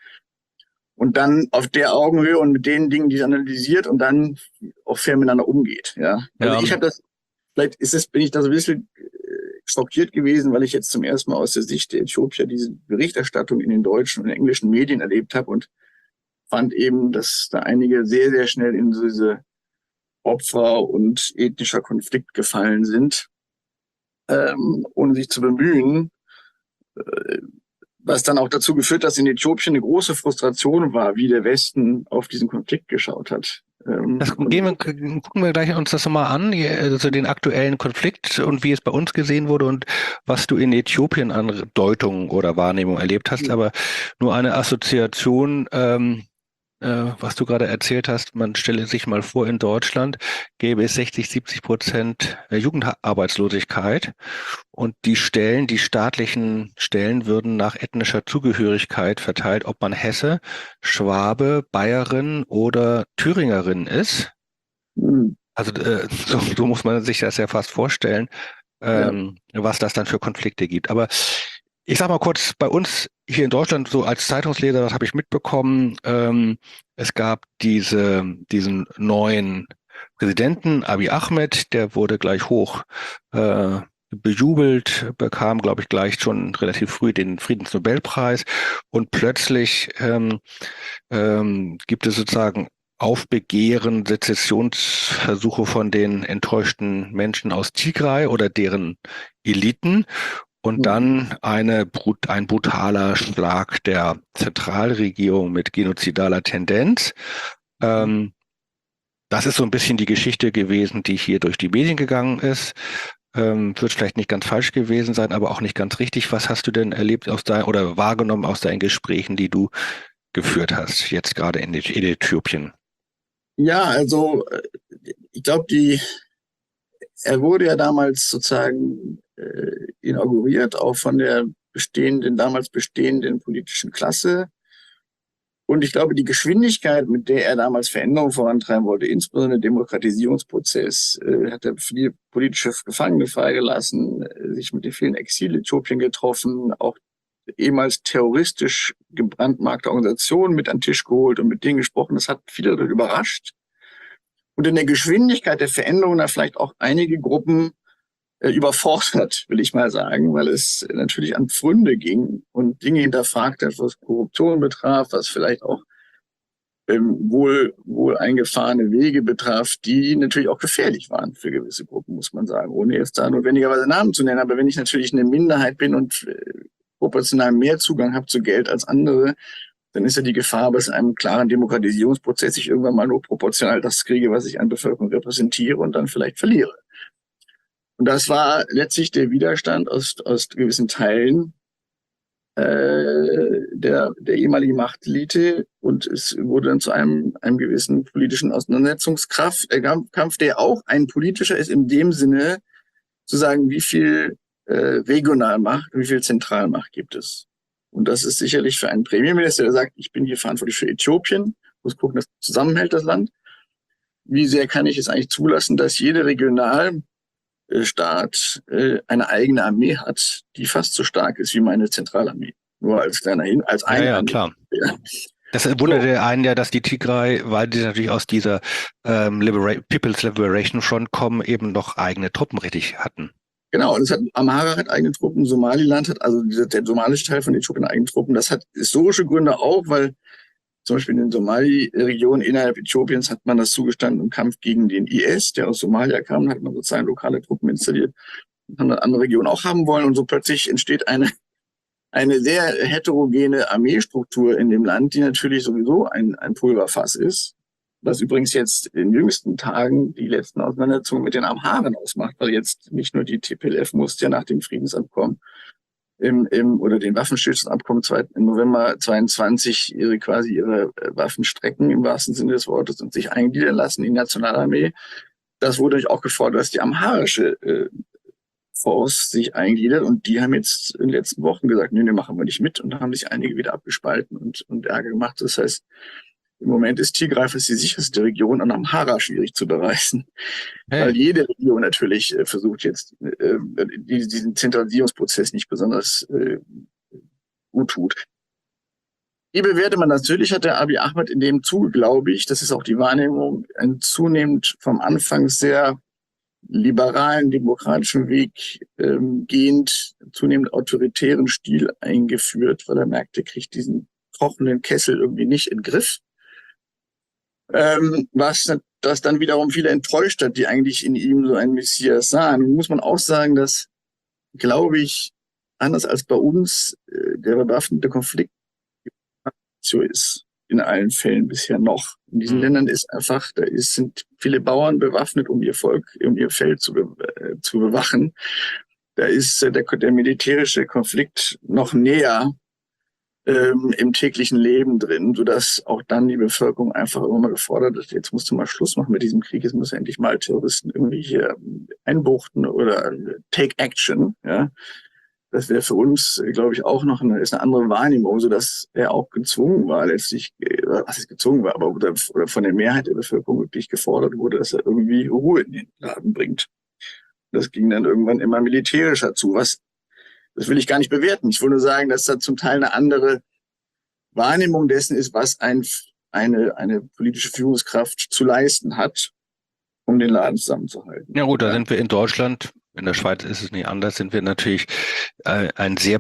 und dann auf der Augenhöhe und mit den Dingen, die es analysiert und dann auch fair miteinander umgeht. Ja, also Ja, ich habe das, vielleicht bin ich da so ein bisschen schockiert gewesen, weil ich jetzt zum ersten Mal aus der Sicht der Äthiopier diese Berichterstattung in den deutschen und englischen Medien erlebt habe und fand eben, dass da einige sehr, sehr schnell in diese Opfer und ethnischer Konflikt gefallen sind, ohne sich zu bemühen, was dann auch dazu geführt, dass in Äthiopien eine große Frustration war, wie der Westen auf diesen Konflikt geschaut hat. Gucken wir gleich uns das nochmal an, also den aktuellen Konflikt und wie es bei uns gesehen wurde und was du in Äthiopien an Deutung oder Wahrnehmung erlebt hast. Aber nur eine Assoziation, was du gerade erzählt hast, man stelle sich mal vor, in Deutschland gäbe es 60-70% Jugendarbeitslosigkeit und die staatlichen Stellen würden nach ethnischer Zugehörigkeit verteilt, ob man Hesse, Schwabe, Bayerin oder Thüringerin ist. Mhm. Also so muss man sich das ja fast vorstellen, Ja. was das dann für Konflikte gibt. Aber ich sag mal kurz, bei uns hier in Deutschland, so als Zeitungsleser, das habe ich mitbekommen, es gab diesen neuen Präsidenten, Abiy Ahmed, der wurde gleich hoch bejubelt, bekam, glaube ich, gleich schon relativ früh den Friedensnobelpreis und plötzlich gibt es sozusagen Aufbegehren, Sezessionsversuche von den enttäuschten Menschen aus Tigray oder deren Eliten. Und dann ein brutaler Schlag der Zentralregierung mit genozidaler Tendenz. Das ist so ein bisschen die Geschichte gewesen, die hier durch die Medien gegangen ist. Wird vielleicht nicht ganz falsch gewesen sein, aber auch nicht ganz richtig. Was hast du denn erlebt oder wahrgenommen aus deinen Gesprächen, die du geführt hast, jetzt gerade in Äthiopien? Ja, also ich glaube, er wurde ja damals sozusagen inauguriert, auch von der damals bestehenden politischen Klasse. Und ich glaube, die Geschwindigkeit, mit der er damals Veränderungen vorantreiben wollte, insbesondere der Demokratisierungsprozess, hat er viele politische Gefangene freigelassen, sich mit den vielen Exil-Äthiopien getroffen, auch ehemals terroristisch gebrandmarkte Organisationen mit an den Tisch geholt und mit denen gesprochen. Das hat viele überrascht. Und in der Geschwindigkeit der Veränderungen da vielleicht auch einige Gruppen überfordert, will ich mal sagen, weil es natürlich an Pfründe ging und Dinge hinterfragt hat, was Korruption betraf, was vielleicht auch wohl eingefahrene Wege betraf, die natürlich auch gefährlich waren für gewisse Gruppen, muss man sagen, ohne jetzt da notwendigerweise Namen zu nennen. Aber wenn ich natürlich eine Minderheit bin und proportional mehr Zugang habe zu Geld als andere, dann ist ja die Gefahr, dass einem klaren Demokratisierungsprozess ich irgendwann mal nur proportional das kriege, was ich an Bevölkerung repräsentiere und dann vielleicht verliere. Und das war letztlich der Widerstand aus gewissen Teilen der ehemaligen Machtelite und es wurde dann zu einem gewissen politischen Auseinandersetzungskampf, der auch ein politischer ist in dem Sinne, zu sagen, wie viel Regionalmacht, wie viel Zentralmacht gibt es. Und das ist sicherlich für einen Premierminister, der sagt, ich bin hier verantwortlich für Äthiopien, muss gucken, dass es zusammenhält, das Land. Wie sehr kann ich es eigentlich zulassen, dass jede Regionalstaat eine eigene Armee hat, die fast so stark ist wie meine Zentralarmee. Nur als kleiner als eine Ja, Armee. klar. Das wunderte einen ja, dass die Tigray, weil die natürlich aus dieser People's Liberation Front kommen, eben noch eigene Truppen richtig hatten. Genau, und Amhara hat eigene Truppen, Somaliland hat, also der somalische Teil von Äthiopien eigene Truppen. Das hat historische Gründe auch, weil zum Beispiel in den Somali-Regionen innerhalb Äthiopiens hat man das zugestanden im Kampf gegen den IS, der aus Somalia kam, hat man sozusagen lokale Truppen installiert, haben dann andere Regionen auch haben wollen und so plötzlich entsteht eine sehr heterogene Armeestruktur in dem Land, die natürlich sowieso ein Pulverfass ist. Was übrigens jetzt in den jüngsten Tagen die letzten Auseinandersetzungen mit den Amharen ausmacht, weil jetzt nicht nur die TPLF musste ja nach dem Friedensabkommen oder den Waffenstillstandsabkommen im November 22 ihre Waffen strecken im wahrsten Sinne des Wortes und sich eingliedern lassen in die Nationalarmee. Das wurde natürlich auch gefordert, dass die amharische Force sich eingliedert und die haben jetzt in den letzten Wochen gesagt, nee, machen wir nicht mit und da haben sich einige wieder abgespalten und Ärger gemacht. Das heißt, im Moment ist Tigray fast die sicherste Region und Amhara schwierig zu bereisen, weil jede Region natürlich versucht jetzt diesen Zentralisierungsprozess nicht besonders gut tut. Wie bewertet man das? Natürlich hat der Abiy Ahmed in dem Zuge, glaube ich, das ist auch die Wahrnehmung, einen zunehmend vom Anfang sehr liberalen, demokratischen Weg gehend, zunehmend autoritären Stil eingeführt, weil er merkt, er kriegt diesen kochenden Kessel irgendwie nicht in den Griff. Was das dann wiederum viele enttäuscht hat, die eigentlich in ihm so einen Messias sahen. Nun muss man auch sagen, dass, glaube ich, anders als bei uns der bewaffnete Konflikt so ist. in allen Fällen bisher noch. In diesen Ländern ist einfach, sind viele Bauern bewaffnet, um ihr Volk, um ihr Feld zu bewachen. Da ist der militärische Konflikt noch näher im täglichen Leben drin, sodass auch dann die Bevölkerung einfach immer mal gefordert ist, jetzt musst du mal Schluss machen mit diesem Krieg, jetzt muss endlich mal Terroristen irgendwie hier einbuchten oder take action, ja. Das wäre für uns, glaube ich, auch noch eine andere Wahrnehmung, sodass er auch gezwungen war, letztlich, was ist gezwungen war, aber oder von der Mehrheit der Bevölkerung wirklich gefordert wurde, dass er irgendwie Ruhe in den Laden bringt. Das ging dann irgendwann immer militärischer zu, das will ich gar nicht bewerten. Ich will nur sagen, dass da zum Teil eine andere Wahrnehmung dessen ist, was eine politische Führungskraft zu leisten hat, um den Laden zusammenzuhalten. Ja gut, da sind wir in Deutschland, in der Schweiz ist es nicht anders, sind wir natürlich ein sehr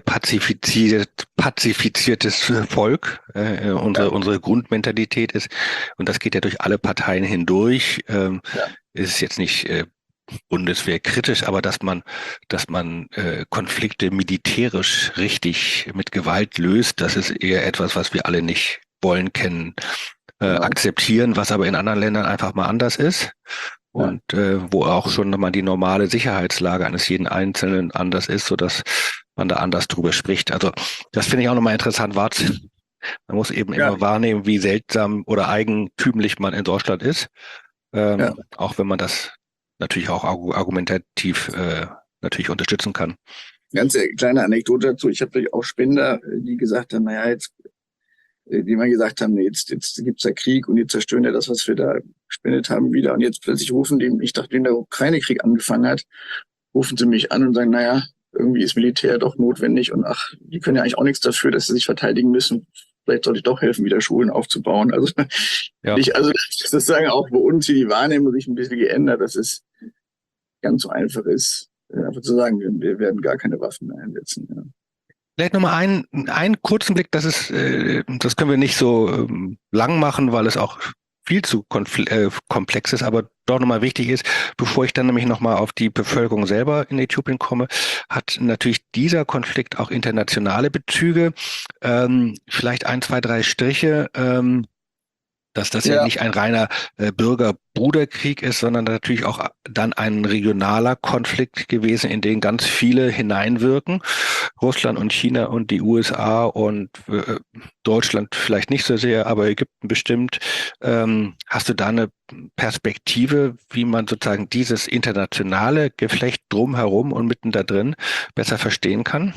pazifiziertes Volk. Unsere Grundmentalität ist, und das geht ja durch alle Parteien hindurch, ist jetzt nicht bundeswehrkritisch, aber dass man Konflikte militärisch richtig mit Gewalt löst, das ist eher etwas, was wir alle nicht wollen, kennen, akzeptieren, was aber in anderen Ländern einfach mal anders ist. Und wo auch schon mal die normale Sicherheitslage eines jeden Einzelnen anders ist, sodass man da anders drüber spricht. Also das finde ich auch nochmal interessant wahrzunehmen. Man muss eben immer wahrnehmen, wie seltsam oder eigentümlich man in Deutschland ist. Auch wenn man das natürlich auch argumentativ natürlich unterstützen kann. Ganz kleine Anekdote dazu. Ich habe auch Spender, die gesagt haben, die mal gesagt haben, jetzt gibt's da Krieg und die zerstören ja das, was wir da gespendet haben, wieder. Und jetzt plötzlich rufen die, ich dachte, wenn der Ukraine-Krieg angefangen hat, rufen sie mich an und sagen, irgendwie ist Militär doch notwendig und die können ja eigentlich auch nichts dafür, dass sie sich verteidigen müssen. Vielleicht sollte ich doch helfen, wieder Schulen aufzubauen. Also sozusagen auch bei uns hier die Wahrnehmung sich ein bisschen geändert, dass es ganz so einfach ist, einfach zu sagen, wir werden gar keine Waffen mehr einsetzen. Ja. Vielleicht nochmal einen kurzen Blick, das können wir nicht so lang machen, weil es auch viel zu komplex ist, aber doch nochmal wichtig ist, bevor ich dann nämlich nochmal auf die Bevölkerung selber in Äthiopien komme, hat natürlich dieser Konflikt auch internationale Bezüge. Vielleicht 1, 2, 3 Striche, dass das ja nicht ein reiner Bürger-Bruder-Krieg ist, sondern natürlich auch dann ein regionaler Konflikt gewesen, in den ganz viele hineinwirken. Russland und China und die USA und Deutschland vielleicht nicht so sehr, aber Ägypten bestimmt. Hast du da eine Perspektive, wie man sozusagen dieses internationale Geflecht drumherum und mitten da drin besser verstehen kann?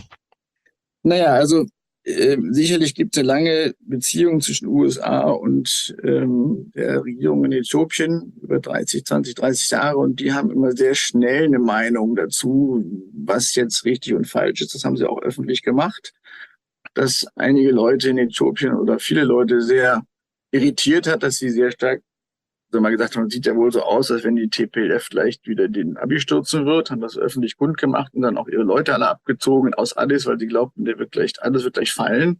Also sicherlich gibt es eine lange Beziehung zwischen USA und der Regierung in Äthiopien über 30 Jahre und die haben immer sehr schnell eine Meinung dazu, was jetzt richtig und falsch ist. Das haben sie auch öffentlich gemacht, dass einige Leute in Äthiopien oder viele Leute sehr irritiert hat, dass sie sehr stark mal gesagt haben, sieht ja wohl so aus, als wenn die TPLF vielleicht wieder den Abiy stürzen wird, haben das öffentlich kundgemacht und dann auch ihre Leute alle abgezogen aus Addis, weil sie glaubten, alles wird gleich fallen.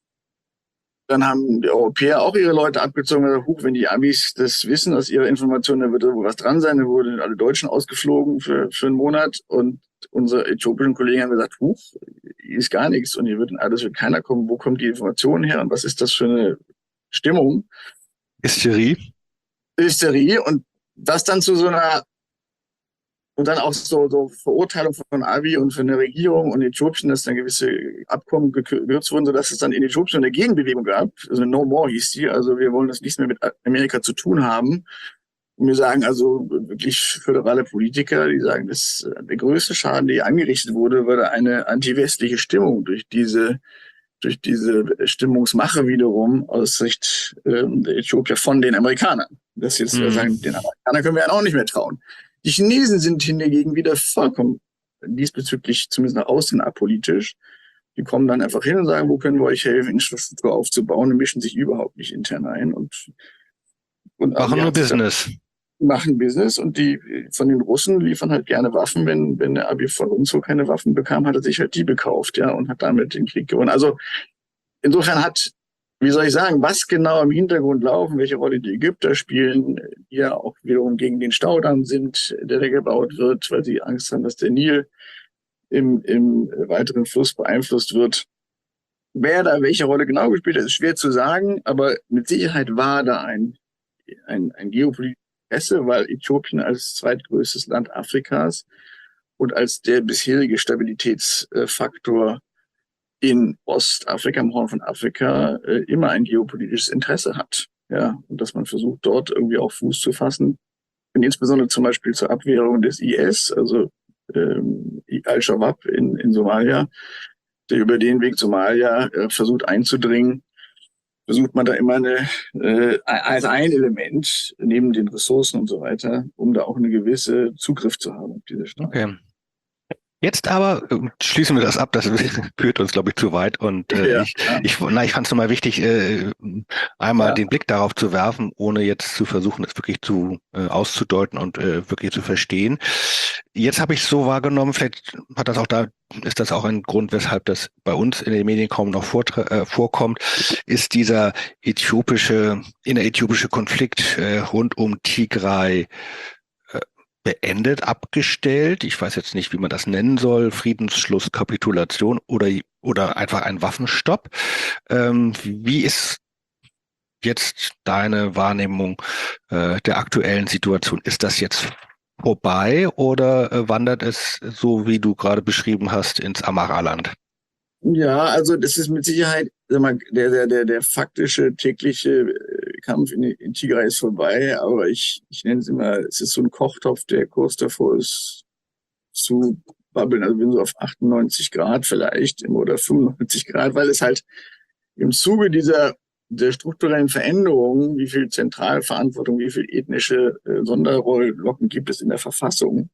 Dann haben die Europäer auch ihre Leute abgezogen und gesagt, wenn die Abis das wissen aus ihrer Information, dann wird da wohl was dran sein, dann wurden alle Deutschen ausgeflogen für einen Monat und unsere äthiopischen Kollegen haben gesagt, hier ist gar nichts und hier wird in Addis wird keiner kommen, wo kommt die Information her und was ist das für eine Stimmung? Hysterie und das dann zu so einer und dann auch so Verurteilung von Abiy und von der Regierung und Äthiopien, dass dann gewisse Abkommen gekürzt wurden, sodass es dann in Äthiopien eine Gegenbewegung gab. Also No More hieß die, also wir wollen das nichts mehr mit Amerika zu tun haben. Und wir sagen also wirklich föderale Politiker, die sagen, dass der größte Schaden, der angerichtet wurde, war eine antiwestliche Stimmung durch diese Stimmungsmache wiederum aus Sicht der Äthiopier von den Amerikanern. Das jetzt sagen, den Amerikanern können wir ja auch nicht mehr trauen. Die Chinesen sind hingegen wieder vollkommen diesbezüglich, zumindest nach außen, apolitisch. Die kommen dann einfach hin und sagen, wo können wir euch helfen, Infrastruktur aufzubauen und mischen sich überhaupt nicht intern ein. Und machen nur Business. Machen Business und die von den Russen liefern halt gerne Waffen. Wenn der Abiy von uns so keine Waffen bekam, hat er sich halt die gekauft, ja, und hat damit den Krieg gewonnen. Also insofern wie soll ich sagen, was genau im Hintergrund laufen, welche Rolle die Ägypter spielen, die ja auch wiederum gegen den Staudamm sind, der da gebaut wird, weil sie Angst haben, dass der Nil im weiteren Fluss beeinflusst wird. wer da welche Rolle genau gespielt hat, ist schwer zu sagen, aber mit Sicherheit war da ein geopolitisches Interesse, weil Äthiopien als zweitgrößtes Land Afrikas und als der bisherige Stabilitätsfaktor in Ostafrika, im Horn von Afrika, immer ein geopolitisches Interesse hat. Ja, und dass man versucht, dort irgendwie auch Fuß zu fassen. Und insbesondere zum Beispiel zur Abwehrung des IS, also Al-Shabaab in Somalia, der über den Weg Somalia versucht einzudringen, versucht man da immer als ein Element neben den Ressourcen und so weiter, um da auch eine gewisse Zugriff zu haben auf diese Staaten. Okay. Jetzt aber schließen wir das ab, das führt uns, glaube ich, zu weit. Und ich fand es nochmal wichtig, einmal den Blick darauf zu werfen, ohne jetzt zu versuchen, es wirklich auszudeuten und wirklich zu verstehen. Jetzt habe ich es so wahrgenommen, vielleicht ist das auch ein Grund, weshalb das bei uns in den Medien kaum noch vorkommt, ist dieser inneräthiopische Konflikt rund um Tigray beendet, abgestellt. Ich weiß jetzt nicht, wie man das nennen soll. Friedensschluss, Kapitulation oder einfach ein Waffenstopp. Wie ist jetzt deine Wahrnehmung der aktuellen Situation? Ist das jetzt vorbei oder wandert es, so wie du gerade beschrieben hast, ins Amara-Land? Ja, also das ist mit Sicherheit, sag mal, der faktische tägliche Kampf in Tigray ist vorbei, aber ich nenne es immer, es ist so ein Kochtopf, der kurz davor ist zu babbeln, also wir sind so auf 98 Grad vielleicht oder 95 Grad, weil es halt im Zuge der strukturellen Veränderungen, wie viel Zentralverantwortung, wie viel ethnische Sonderrollblocken gibt es in der Verfassung,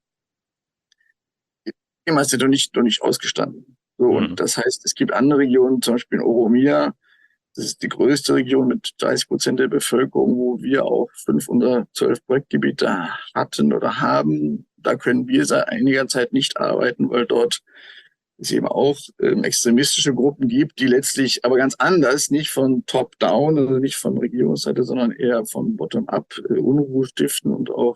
immer ist ja noch nicht ausgestanden. So, und das heißt, es gibt andere Regionen, zum Beispiel in Oromia, das ist die größte Region mit 30% der Bevölkerung, wo wir auch 5 unserer 12 Projektgebiete hatten oder haben. Da können wir seit einiger Zeit nicht arbeiten, weil dort es eben auch extremistische Gruppen gibt, die letztlich aber ganz anders, nicht von Top-Down, also nicht von Regierungsseite, sondern eher von Bottom-up Unruhe stiften und auch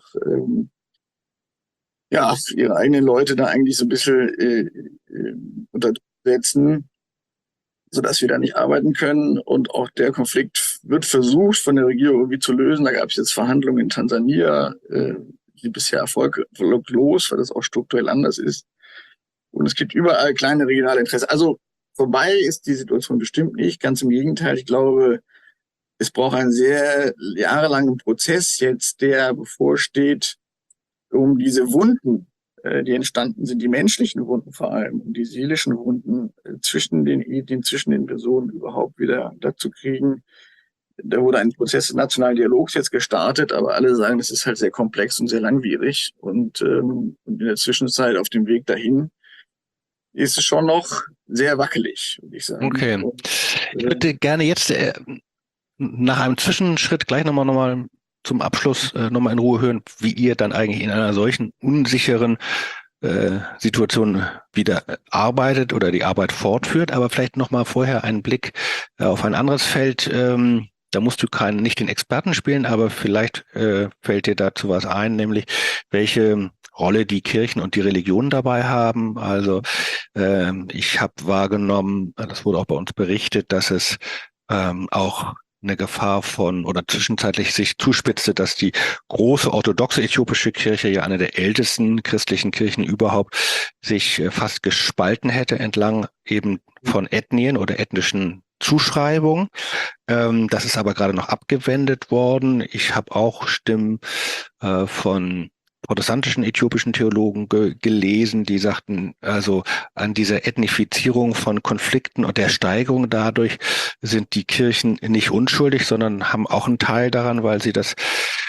ihre eigenen Leute da eigentlich so ein bisschen untersetzen, sodass wir da nicht arbeiten können. Und auch der Konflikt wird versucht, von der Regierung irgendwie zu lösen. Da gab es jetzt Verhandlungen in Tansania, die bisher erfolglos, weil das auch strukturell anders ist. Und es gibt überall kleine regionale Interessen. Also vorbei ist die Situation bestimmt nicht. Ganz im Gegenteil. Ich glaube, es braucht einen sehr jahrelangen Prozess jetzt, der bevorsteht, um diese Wunden, die entstanden sind, die menschlichen Wunden vor allem, und die seelischen Wunden zwischen den Personen überhaupt wieder dazu kriegen. Da wurde ein Prozess des nationalen Dialogs jetzt gestartet, aber alle sagen, es ist halt sehr komplex und sehr langwierig. Und in der Zwischenzeit auf dem Weg dahin ist es schon noch sehr wackelig, würde ich sagen. Okay. Und, ich würde gerne jetzt nach einem Zwischenschritt gleich nochmal zum Abschluss nochmal in Ruhe hören, wie ihr dann eigentlich in einer solchen unsicheren Situation wieder arbeitet oder die Arbeit fortführt. Aber vielleicht nochmal vorher einen Blick auf ein anderes Feld. Da musst du nicht den Experten spielen, aber vielleicht fällt dir dazu was ein, nämlich welche Rolle die Kirchen und die Religionen dabei haben. Also ich habe wahrgenommen, das wurde auch bei uns berichtet, dass es auch eine Gefahr oder zwischenzeitlich sich zuspitzte, dass die große orthodoxe äthiopische Kirche, ja eine der ältesten christlichen Kirchen überhaupt, sich fast gespalten hätte entlang eben von Ethnien oder ethnischen Zuschreibungen. Das ist aber gerade noch abgewendet worden. Ich habe auch Stimmen von protestantischen äthiopischen Theologen gelesen, die sagten, also an dieser Ethnifizierung von Konflikten und der Steigerung dadurch sind die Kirchen nicht unschuldig, sondern haben auch einen Teil daran, weil sie das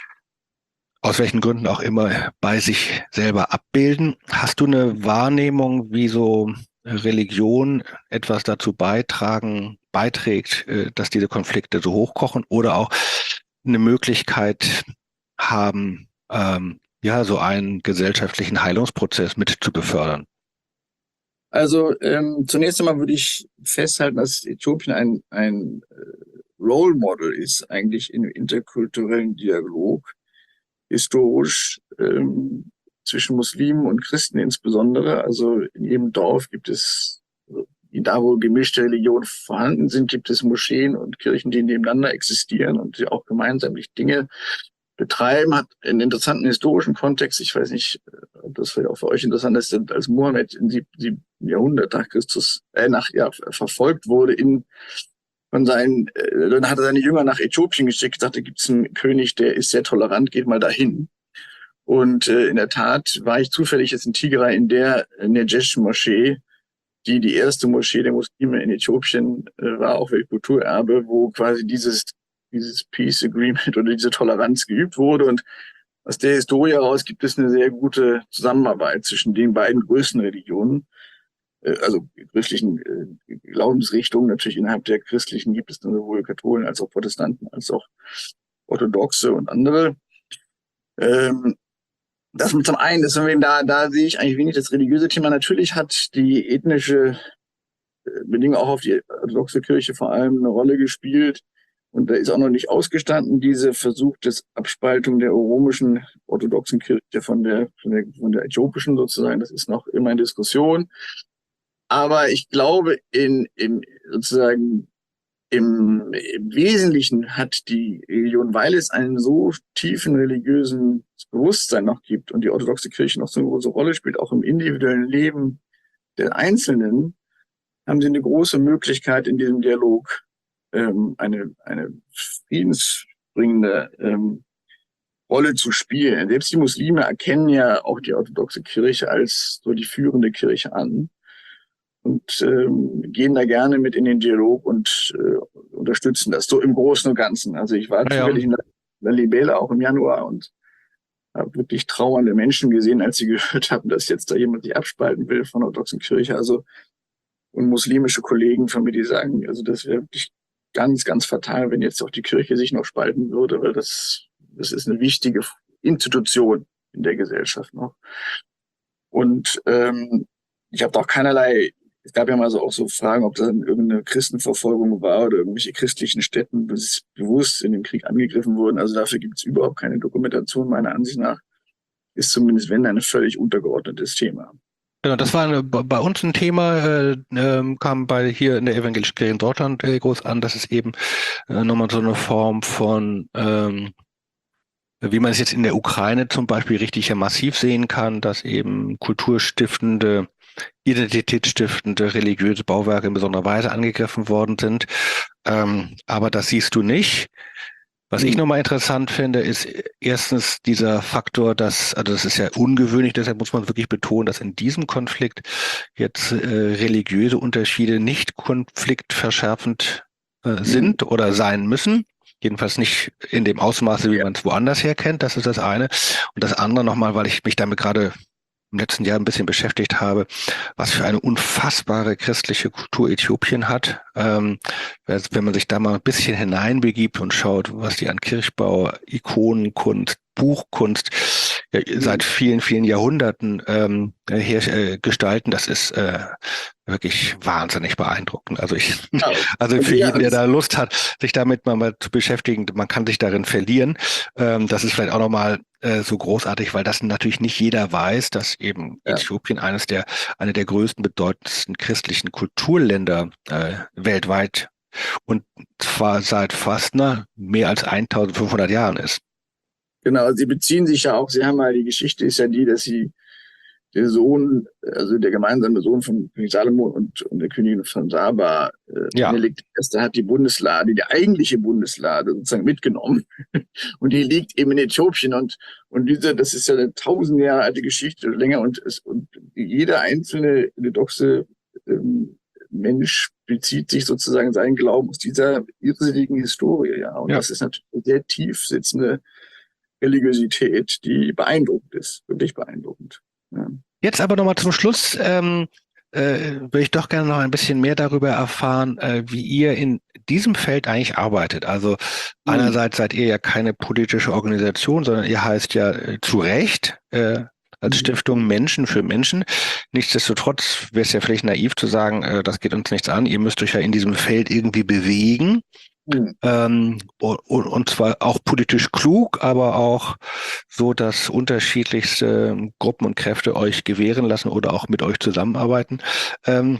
aus welchen Gründen auch immer bei sich selber abbilden. Hast du eine Wahrnehmung, wie so Religion etwas dazu beiträgt, dass diese Konflikte so hochkochen oder auch eine Möglichkeit haben, so einen gesellschaftlichen Heilungsprozess mit zu befördern? Also zunächst einmal würde ich festhalten, dass Äthiopien ein Role Model ist, eigentlich im interkulturellen Dialog, historisch zwischen Muslimen und Christen insbesondere. Also in jedem Dorf gibt es da, wo gemischte Religionen vorhanden sind, gibt es Moscheen und Kirchen, die nebeneinander existieren und die auch gemeinsam Dinge betreiben, hat einen interessanten historischen Kontext. Ich weiß nicht, ob das vielleicht auch für euch interessant ist, als Mohammed im 7. Jahrhundert nach Christus, verfolgt wurde von seinen, dann hat er seine Jünger nach Äthiopien geschickt, sagte, gibt es einen König, der ist sehr tolerant, geht mal dahin. Und in der Tat war ich zufällig jetzt in Tigray in der Nejesh-Moschee, die erste Moschee der Muslime in Äthiopien war, auch Weltkulturerbe, wo quasi dieses Peace Agreement oder diese Toleranz geübt wurde. Und aus der Historie heraus gibt es eine sehr gute Zusammenarbeit zwischen den beiden größten Religionen, also christlichen Glaubensrichtungen. Natürlich innerhalb der christlichen gibt es dann sowohl Katholen als auch Protestanten, als auch Orthodoxe und andere. Das zum einen ist, da sehe ich eigentlich wenig das religiöse Thema. Natürlich hat die ethnische Bedingung auch auf die orthodoxe Kirche vor allem eine Rolle gespielt. Und da ist auch noch nicht ausgestanden, diese Versuch des Abspaltung der oromischen orthodoxen Kirche von der äthiopischen sozusagen. Das ist noch immer in Diskussion. Aber ich glaube, im Wesentlichen hat die Religion, weil es einen so tiefen religiösen Bewusstsein noch gibt und die orthodoxe Kirche noch so eine große Rolle spielt, auch im individuellen Leben der Einzelnen, haben sie eine große Möglichkeit in diesem Dialog, eine friedensbringende Rolle zu spielen. Selbst die Muslime erkennen ja auch die orthodoxe Kirche als so die führende Kirche an und gehen da gerne mit in den Dialog und unterstützen das so im Großen und Ganzen. Also ich war zufällig in Lalibela auch im Januar und habe wirklich trauernde Menschen gesehen, als sie gehört haben, dass jetzt da jemand sich abspalten will von der orthodoxen Kirche. Also und muslimische Kollegen von mir, die sagen, also das wäre wirklich ganz, ganz fatal, wenn jetzt auch die Kirche sich noch spalten würde, weil das ist eine wichtige Institution in der Gesellschaft noch. Und ich habe da auch keinerlei, es gab ja mal so auch so Fragen, ob da irgendeine Christenverfolgung war oder irgendwelche christlichen Städten bewusst in dem Krieg angegriffen wurden. Also dafür gibt es überhaupt keine Dokumentation, meiner Ansicht nach. Ist zumindest, wenn, ein völlig untergeordnetes Thema. Genau, das war bei uns ein Thema, kam hier in der Evangelischen Kirche in Deutschland groß an, dass es eben nochmal so eine Form von, wie man es jetzt in der Ukraine zum Beispiel richtig ja massiv sehen kann, dass eben kulturstiftende, identitätsstiftende, religiöse Bauwerke in besonderer Weise angegriffen worden sind. Aber das siehst du nicht. Was ich nochmal interessant finde, ist erstens dieser Faktor, also das ist ja ungewöhnlich, deshalb muss man wirklich betonen, dass in diesem Konflikt jetzt religiöse Unterschiede nicht konfliktverschärfend sind oder sein müssen. Jedenfalls nicht in dem Ausmaße, wie man es woanders her kennt. Das ist das eine. Und das andere nochmal, weil ich mich damit gerade im letzten Jahr ein bisschen beschäftigt habe, was für eine unfassbare christliche Kultur Äthiopien hat. Wenn man sich da mal ein bisschen hineinbegibt und schaut, was die an Kirchbau, Ikonenkunst, Buchkunst seit vielen, vielen Jahrhunderten gestalten, das ist wirklich wahnsinnig beeindruckend. Also für jeden, der da Lust hat, sich damit mal zu beschäftigen, man kann sich darin verlieren. Das ist vielleicht auch nochmal so großartig, weil das natürlich nicht jeder weiß, dass eben Äthiopien eine der größten, bedeutendsten christlichen Kulturländer weltweit und zwar seit fast mehr als 1500 Jahren ist. Genau, sie beziehen sich ja auch, sie haben die Geschichte ist ja die, dass sie der Sohn, also der gemeinsame Sohn von König Salomo und der Königin von Saba, Menelik I. hat die Bundeslade, die eigentliche Bundeslade sozusagen mitgenommen. Und die liegt eben in Äthiopien und das ist ja eine 1000 Jahre alte Geschichte oder länger und jeder einzelne orthodoxe Mensch bezieht sich sozusagen seinen Glauben aus dieser irrsinnigen Historie, ja. Und das ist natürlich eine sehr tief sitzende Religiosität, die beeindruckend ist, wirklich beeindruckend. Ja. Jetzt aber nochmal zum Schluss, würde ich doch gerne noch ein bisschen mehr darüber erfahren, wie ihr in diesem Feld eigentlich arbeitet. Also einerseits seid ihr ja keine politische Organisation, sondern ihr heißt ja zu Recht als Stiftung Menschen für Menschen. Nichtsdestotrotz wäre es ja vielleicht naiv zu sagen, das geht uns nichts an. Ihr müsst euch ja in diesem Feld irgendwie bewegen. Und zwar auch politisch klug, aber auch so, dass unterschiedlichste Gruppen und Kräfte euch gewähren lassen oder auch mit euch zusammenarbeiten.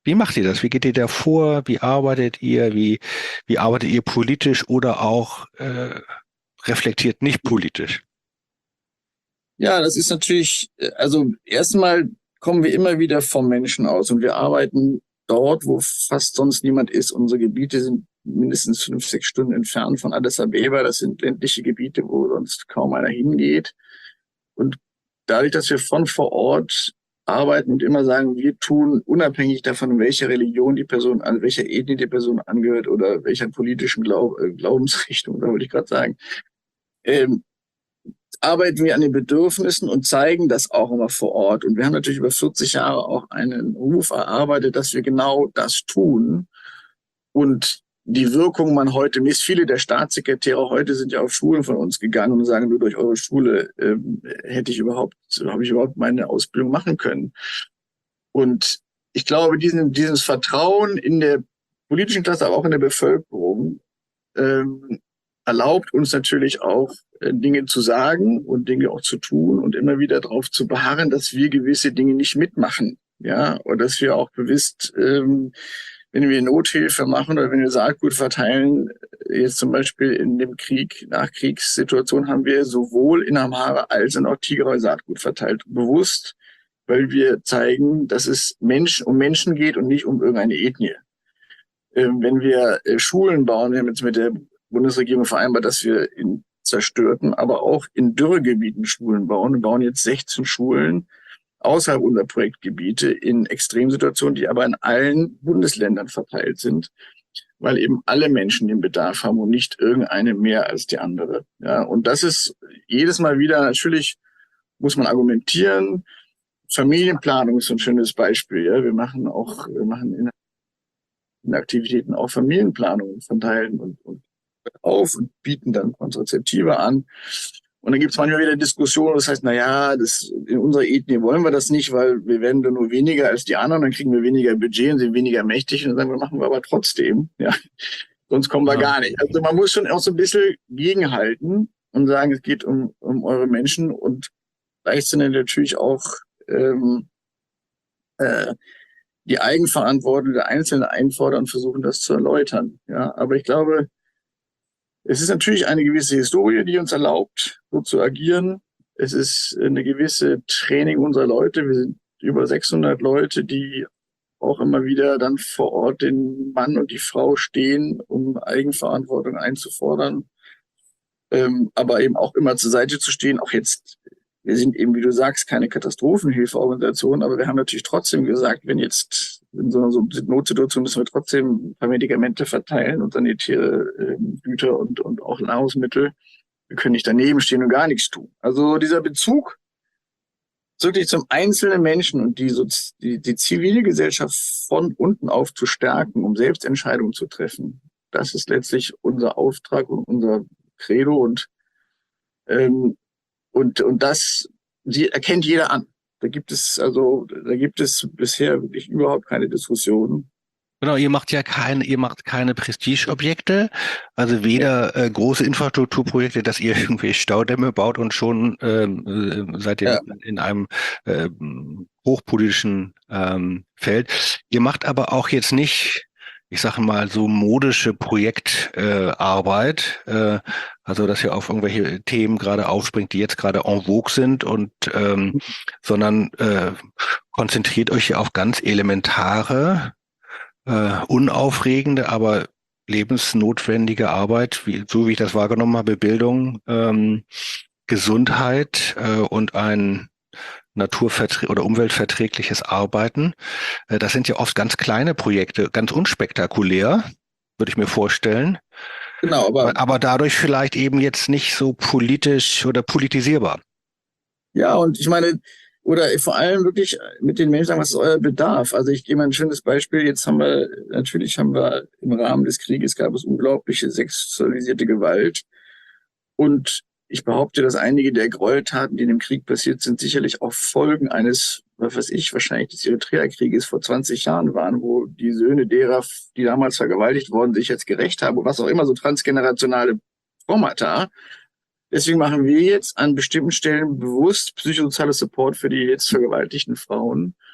Wie macht ihr das? Wie geht ihr da vor? Wie arbeitet ihr? Wie arbeitet ihr politisch oder auch reflektiert nicht politisch? Ja, das ist natürlich, also erstmal kommen wir immer wieder vom Menschen aus und wir arbeiten dort, wo fast sonst niemand ist. Unsere Gebiete sind mindestens 5, 6 Stunden entfernt von Addis Abeba. Das sind ländliche Gebiete, wo sonst kaum einer hingeht. Und dadurch, dass wir von vor Ort arbeiten und immer sagen, wir tun unabhängig davon, welcher Religion die Person an, welcher Ethnie die Person angehört oder welcher politischen Glaubensrichtung, da wollte ich gerade sagen, ähm, arbeiten wir an den Bedürfnissen und zeigen das auch immer vor Ort. Und wir haben natürlich über 40 Jahre auch einen Ruf erarbeitet, dass wir genau das tun. Und die Wirkung man heute misst, viele der Staatssekretäre heute sind ja auf Schulen von uns gegangen und sagen, nur durch eure Schule habe ich überhaupt meine Ausbildung machen können. Und ich glaube, dieses Vertrauen in der politischen Klasse, aber auch in der Bevölkerung, erlaubt uns natürlich auch, Dinge zu sagen und Dinge auch zu tun und immer wieder darauf zu beharren, dass wir gewisse Dinge nicht mitmachen. Ja, und dass wir auch bewusst, wenn wir Nothilfe machen oder wenn wir Saatgut verteilen, jetzt zum Beispiel in dem Krieg, Nachkriegssituation haben wir sowohl in Amhara als auch Tigray Saatgut verteilt. Bewusst, weil wir zeigen, dass es um Menschen geht und nicht um irgendeine Ethnie. Wenn wir Schulen bauen, wir haben jetzt mit der Bundesregierung vereinbart, dass wir in zerstörten, aber auch in Dürregebieten Schulen bauen. Wir bauen jetzt 16 Schulen außerhalb unserer Projektgebiete in Extremsituationen, die aber in allen Bundesländern verteilt sind, weil eben alle Menschen den Bedarf haben und nicht irgendeine mehr als die andere. Ja, und das ist jedes Mal wieder, natürlich muss man argumentieren. Familienplanung ist so ein schönes Beispiel. Ja, wir machen in Aktivitäten auch Familienplanung verteilen und auf und bieten dann Kontrazeptive an. Und dann gibt es manchmal wieder Diskussionen, das heißt, in unserer Ethnie wollen wir das nicht, weil wir werden dann nur weniger als die anderen, dann kriegen wir weniger Budget und sind weniger mächtig und dann sagen wir, machen wir aber trotzdem. Ja, sonst kommen wir gar nicht. Also man muss schon auch so ein bisschen gegenhalten und sagen, es geht um eure Menschen und gleichzeitig natürlich auch die Eigenverantwortung der Einzelnen einfordern und versuchen, das zu erläutern. Ja, aber ich glaube, es ist natürlich eine gewisse Historie, die uns erlaubt, so zu agieren. Es ist eine gewisse Training unserer Leute. Wir sind über 600 Leute, die auch immer wieder dann vor Ort den Mann und die Frau stehen, um Eigenverantwortung einzufordern. Aber eben auch immer zur Seite zu stehen. Auch jetzt, wir sind eben, wie du sagst, keine Katastrophenhilfeorganisation, aber wir haben natürlich trotzdem gesagt, wenn jetzt in so einer Notsituation müssen wir trotzdem ein paar Medikamente verteilen und sanitäre Güter und auch Nahrungsmittel. Wir können nicht daneben stehen und gar nichts tun. Also dieser Bezug wirklich zum einzelnen Menschen und die zivile Gesellschaft von unten auf zu stärken, um selbst Entscheidungen zu treffen, das ist letztlich unser Auftrag und unser Credo und das erkennt jeder an. Da gibt es bisher wirklich überhaupt keine Diskussion. Genau, ihr macht keine Prestigeobjekte, also weder große Infrastrukturprojekte, dass ihr irgendwie Staudämme baut und schon seid ihr in einem hochpolitischen Feld. Ihr macht aber auch jetzt nicht, ich sage mal, so modische Projektarbeit, also dass ihr auf irgendwelche Themen gerade aufspringt, die jetzt gerade en vogue sind und sondern konzentriert euch ja auf ganz elementare, unaufregende, aber lebensnotwendige Arbeit, so wie ich das wahrgenommen habe, Bildung, Gesundheit und ein oder umweltverträgliches Arbeiten. Das sind ja oft ganz kleine Projekte, ganz unspektakulär, würde ich mir vorstellen. Genau, aber dadurch vielleicht eben jetzt nicht so politisch oder politisierbar. Ja, und ich meine, oder vor allem wirklich mit den Menschen sagen, was ist euer Bedarf? Also ich gebe mal ein schönes Beispiel. Jetzt haben wir im Rahmen des Krieges gab es unglaubliche sexualisierte Gewalt. Und ich behaupte, dass einige der Gräueltaten, die in dem Krieg passiert sind, sicherlich auch Folgen eines, was weiß ich, wahrscheinlich des Eritrea-Krieges vor 20 Jahren waren, wo die Söhne derer, die damals vergewaltigt worden, sich jetzt gerächt haben, was auch immer, so transgenerationale Traumata. Deswegen machen wir jetzt an bestimmten Stellen bewusst psychosoziale Support für die jetzt vergewaltigten Frauen,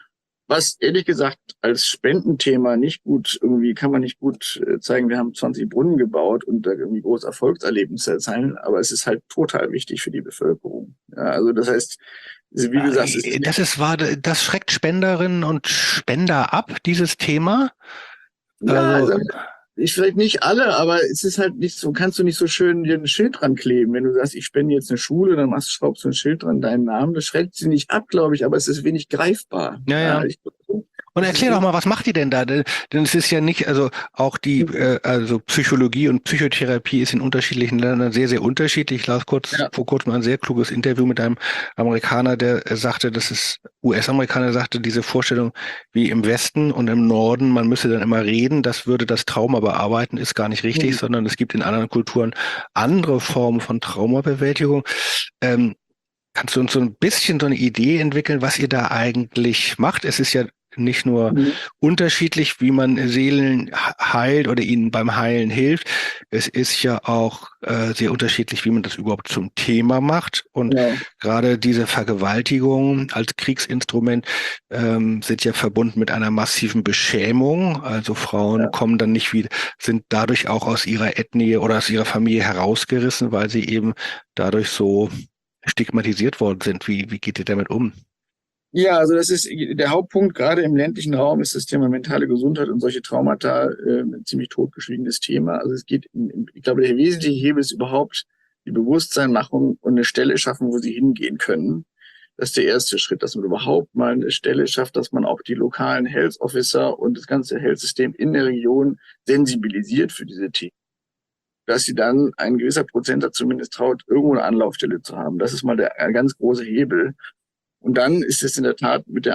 Was ehrlich gesagt als Spendenthema nicht gut irgendwie, kann man nicht gut zeigen, wir haben 20 Brunnen gebaut und da irgendwie große Erfolgserlebnisse erzielen, aber es ist halt total wichtig für die Bevölkerung. Ja, also das heißt, wie gesagt, es ist Das schreckt Spenderinnen und Spender ab, dieses Thema. ja, Also, also ich vielleicht nicht alle, aber es ist halt nicht so, kannst du nicht so schön dir ein Schild dran kleben. Wenn du sagst, ich spende jetzt eine Schule, dann schraubst du ein Schild dran, deinen Namen, das schreckt sie nicht ab, glaube ich, aber es ist wenig greifbar. ja, ja. Und Es ist erklär doch mal, was macht ihr denn da? Denn es ist ja nicht, also auch also Psychologie und Psychotherapie ist in unterschiedlichen Ländern sehr, sehr unterschiedlich. Ich las ja, vor kurzem ein sehr kluges Interview mit einem Amerikaner, der sagte, US-Amerikaner sagte, diese Vorstellung wie im Westen und im Norden, man müsse dann immer reden, das würde das Trauma bearbeiten, ist gar nicht richtig, sondern es gibt in anderen Kulturen andere Formen von Traumabewältigung. Ähm, Kannst du uns so ein bisschen so eine Idee entwickeln, was ihr da eigentlich macht? Es ist ja nicht nur unterschiedlich, wie man Seelen heilt oder ihnen beim Heilen hilft. Es ist ja auch sehr unterschiedlich, wie man das überhaupt zum Thema macht. Und genau. gerade diese Vergewaltigungen als Kriegsinstrument sind ja verbunden mit einer massiven Beschämung. Also Frauen Ja. kommen dann nicht wieder, sind dadurch auch aus ihrer Ethnie oder aus ihrer Familie herausgerissen, weil sie eben dadurch so stigmatisiert worden sind. Wie geht ihr damit um? Ja, also das ist der Hauptpunkt, gerade im ländlichen Raum ist das Thema mentale Gesundheit und solche Traumata ein ziemlich totgeschwiegenes Thema. Also es geht, ich glaube, der wesentliche Hebel ist überhaupt die Bewusstseinmachung und eine Stelle schaffen, wo sie hingehen können. Das ist der erste Schritt, dass man überhaupt mal eine Stelle schafft, dass man auch die lokalen Health Officer und das ganze Health-System in der Region sensibilisiert für diese Themen. Dass sie dann ein gewisser Prozentsatz zumindest traut, irgendwo eine Anlaufstelle zu haben. Das ist mal der ganz große Hebel. Und dann ist es in der Tat mit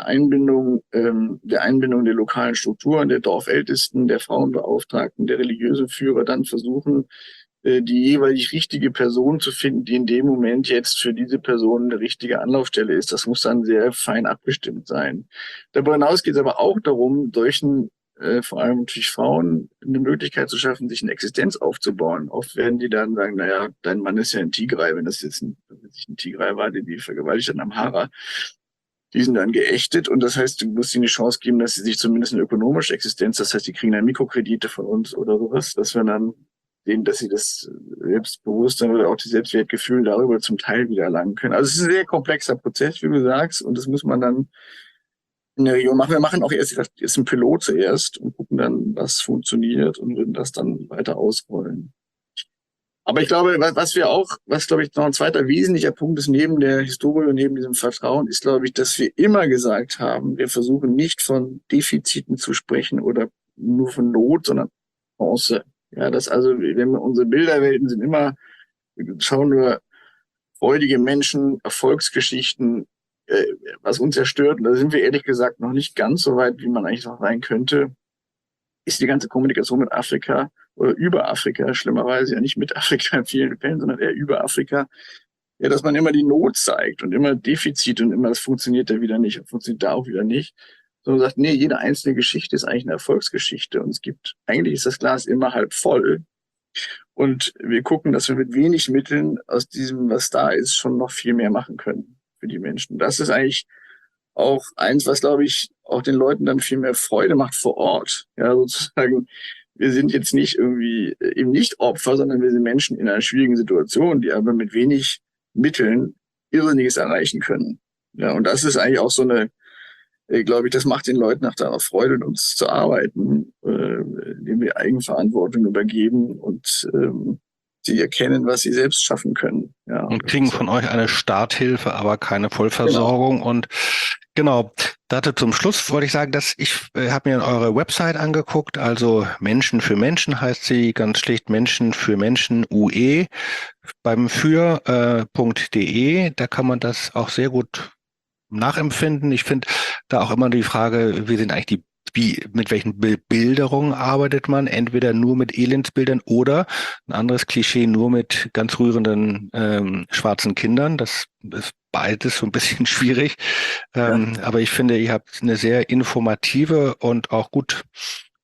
der Einbindung der lokalen Strukturen, der Dorfältesten, der Frauenbeauftragten, der religiösen Führer dann versuchen, die jeweilig richtige Person zu finden, die in dem Moment jetzt für diese Person eine richtige Anlaufstelle ist. Das muss dann sehr fein abgestimmt sein. Darüber hinaus geht es aber auch darum, solchen vor allem natürlich Frauen eine Möglichkeit zu schaffen, sich eine Existenz aufzubauen. Oft werden die dann sagen, naja, dein Mann ist ja ein Tigray, wenn das jetzt ein Tigray war, die vergewaltigt dann am Hara. Die sind dann geächtet und das heißt, du musst ihnen die Chance geben, dass sie sich zumindest eine ökonomische Existenz, das heißt, die kriegen dann Mikrokredite von uns oder sowas, dass wir dann sehen, dass sie das Selbstbewusstsein oder auch die Selbstwertgefühl darüber zum Teil wieder erlangen können. Also es ist ein sehr komplexer Prozess, wie du sagst, und das muss man dann in der Region machen. Wir machen auch erst ein Pilot zuerst und gucken dann, was funktioniert und würden das dann weiter ausrollen. Aber ich glaube, was glaube ich noch ein zweiter wesentlicher Punkt ist, neben der Historie und neben diesem Vertrauen, ist, glaube ich, dass wir immer gesagt haben, wir versuchen nicht von Defiziten zu sprechen oder nur von Not, sondern Chance. Ja, das also, wenn wir unsere Bilderwelten sind immer, schauen wir freudige Menschen, Erfolgsgeschichten, was uns erstört, und da sind wir ehrlich gesagt noch nicht ganz so weit, wie man eigentlich noch sein könnte, ist die ganze Kommunikation mit Afrika oder über Afrika, schlimmerweise ja nicht mit Afrika in vielen Fällen, sondern eher über Afrika, ja, dass man immer die Not zeigt und immer Defizite und immer, das funktioniert da wieder nicht und funktioniert da auch wieder nicht. Sondern sagt, nee, jede einzelne Geschichte ist eigentlich eine Erfolgsgeschichte und eigentlich ist das Glas immer halb voll. Und wir gucken, dass wir mit wenig Mitteln aus diesem, was da ist, schon noch viel mehr machen können für die Menschen. Das ist eigentlich auch eins, was, glaube ich, auch den Leuten dann viel mehr Freude macht vor Ort. Ja, sozusagen, wir sind jetzt nicht irgendwie eben nicht Opfer, sondern wir sind Menschen in einer schwierigen Situation, die aber mit wenig Mitteln Irrsinniges erreichen können. Ja, und das ist eigentlich auch so eine, glaube ich, das macht den Leuten nach da Freude, mit uns zu arbeiten, indem wir Eigenverantwortung übergeben und sie erkennen, was sie selbst schaffen können. Ja, Und kriegen von euch eine Starthilfe, aber keine Vollversorgung. Genau. Und genau, dazu zum Schluss wollte ich sagen, dass ich habe mir eure Website angeguckt, also Menschen für Menschen heißt sie, ganz schlicht Menschen für Menschen, UE, beim für.de, da kann man das auch sehr gut nachempfinden. Ich finde da auch immer die Frage, wie sind eigentlich mit welchen Bebilderungen arbeitet man? Entweder nur mit Elendsbildern oder ein anderes Klischee nur mit ganz rührenden schwarzen Kindern. Das ist beides so ein bisschen schwierig. Aber ich finde, ihr habt eine sehr informative und auch gut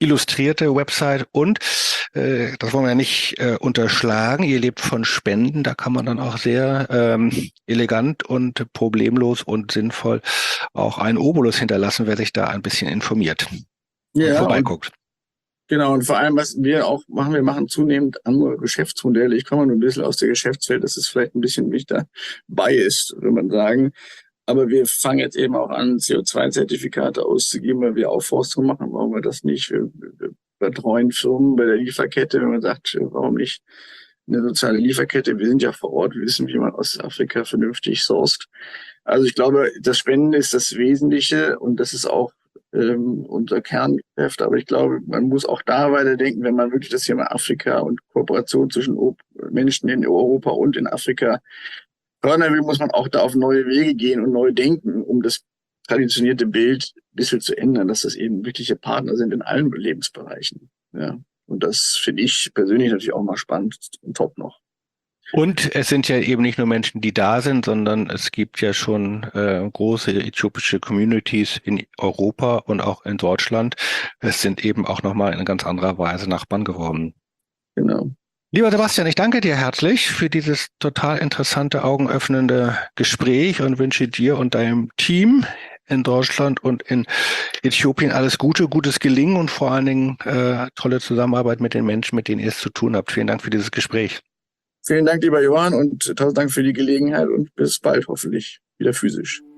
illustrierte Website und das wollen wir ja nicht unterschlagen. Ihr lebt von Spenden, da kann man dann auch sehr elegant und problemlos und sinnvoll auch einen Obolus hinterlassen, wer sich da ein bisschen informiert und vorbeiguckt. Genau, und vor allem, was wir auch machen, wir machen zunehmend andere Geschäftsmodelle. Ich komme nur ein bisschen aus der Geschäftswelt, das ist vielleicht ein bisschen mich da biased, würde man sagen. Aber wir fangen jetzt eben auch an, CO2-Zertifikate auszugeben, weil wir Aufforstung machen. Warum wir das nicht? Wir betreuen Firmen bei der Lieferkette, wenn man sagt, warum nicht eine soziale Lieferkette? Wir sind ja vor Ort, wir wissen, wie man aus Afrika vernünftig sourced. Also ich glaube, das Spenden ist das Wesentliche und das ist auch unser Kerngeschäft. Aber ich glaube, man muss auch da weiterdenken, wenn man wirklich das Thema Afrika und Kooperation zwischen Menschen in Europa und in Afrika fördern will, muss man auch da auf neue Wege gehen und neu denken, um das traditionierte Bild ein bisschen zu ändern, dass das eben wirkliche Partner sind in allen Lebensbereichen. Ja. Und das finde ich persönlich natürlich auch mal spannend und top noch. Und es sind ja eben nicht nur Menschen, die da sind, sondern es gibt ja schon große äthiopische Communities in Europa und auch in Deutschland. Es sind eben auch nochmal in ganz anderer Weise Nachbarn geworden. Genau. Lieber Sebastian, ich danke dir herzlich für dieses total interessante, augenöffnende Gespräch und wünsche dir und deinem Team in Deutschland und in Äthiopien alles Gute, gutes Gelingen und vor allen Dingen tolle Zusammenarbeit mit den Menschen, mit denen ihr es zu tun habt. Vielen Dank für dieses Gespräch. Vielen Dank, lieber Johann, und tausend Dank für die Gelegenheit und bis bald hoffentlich wieder physisch.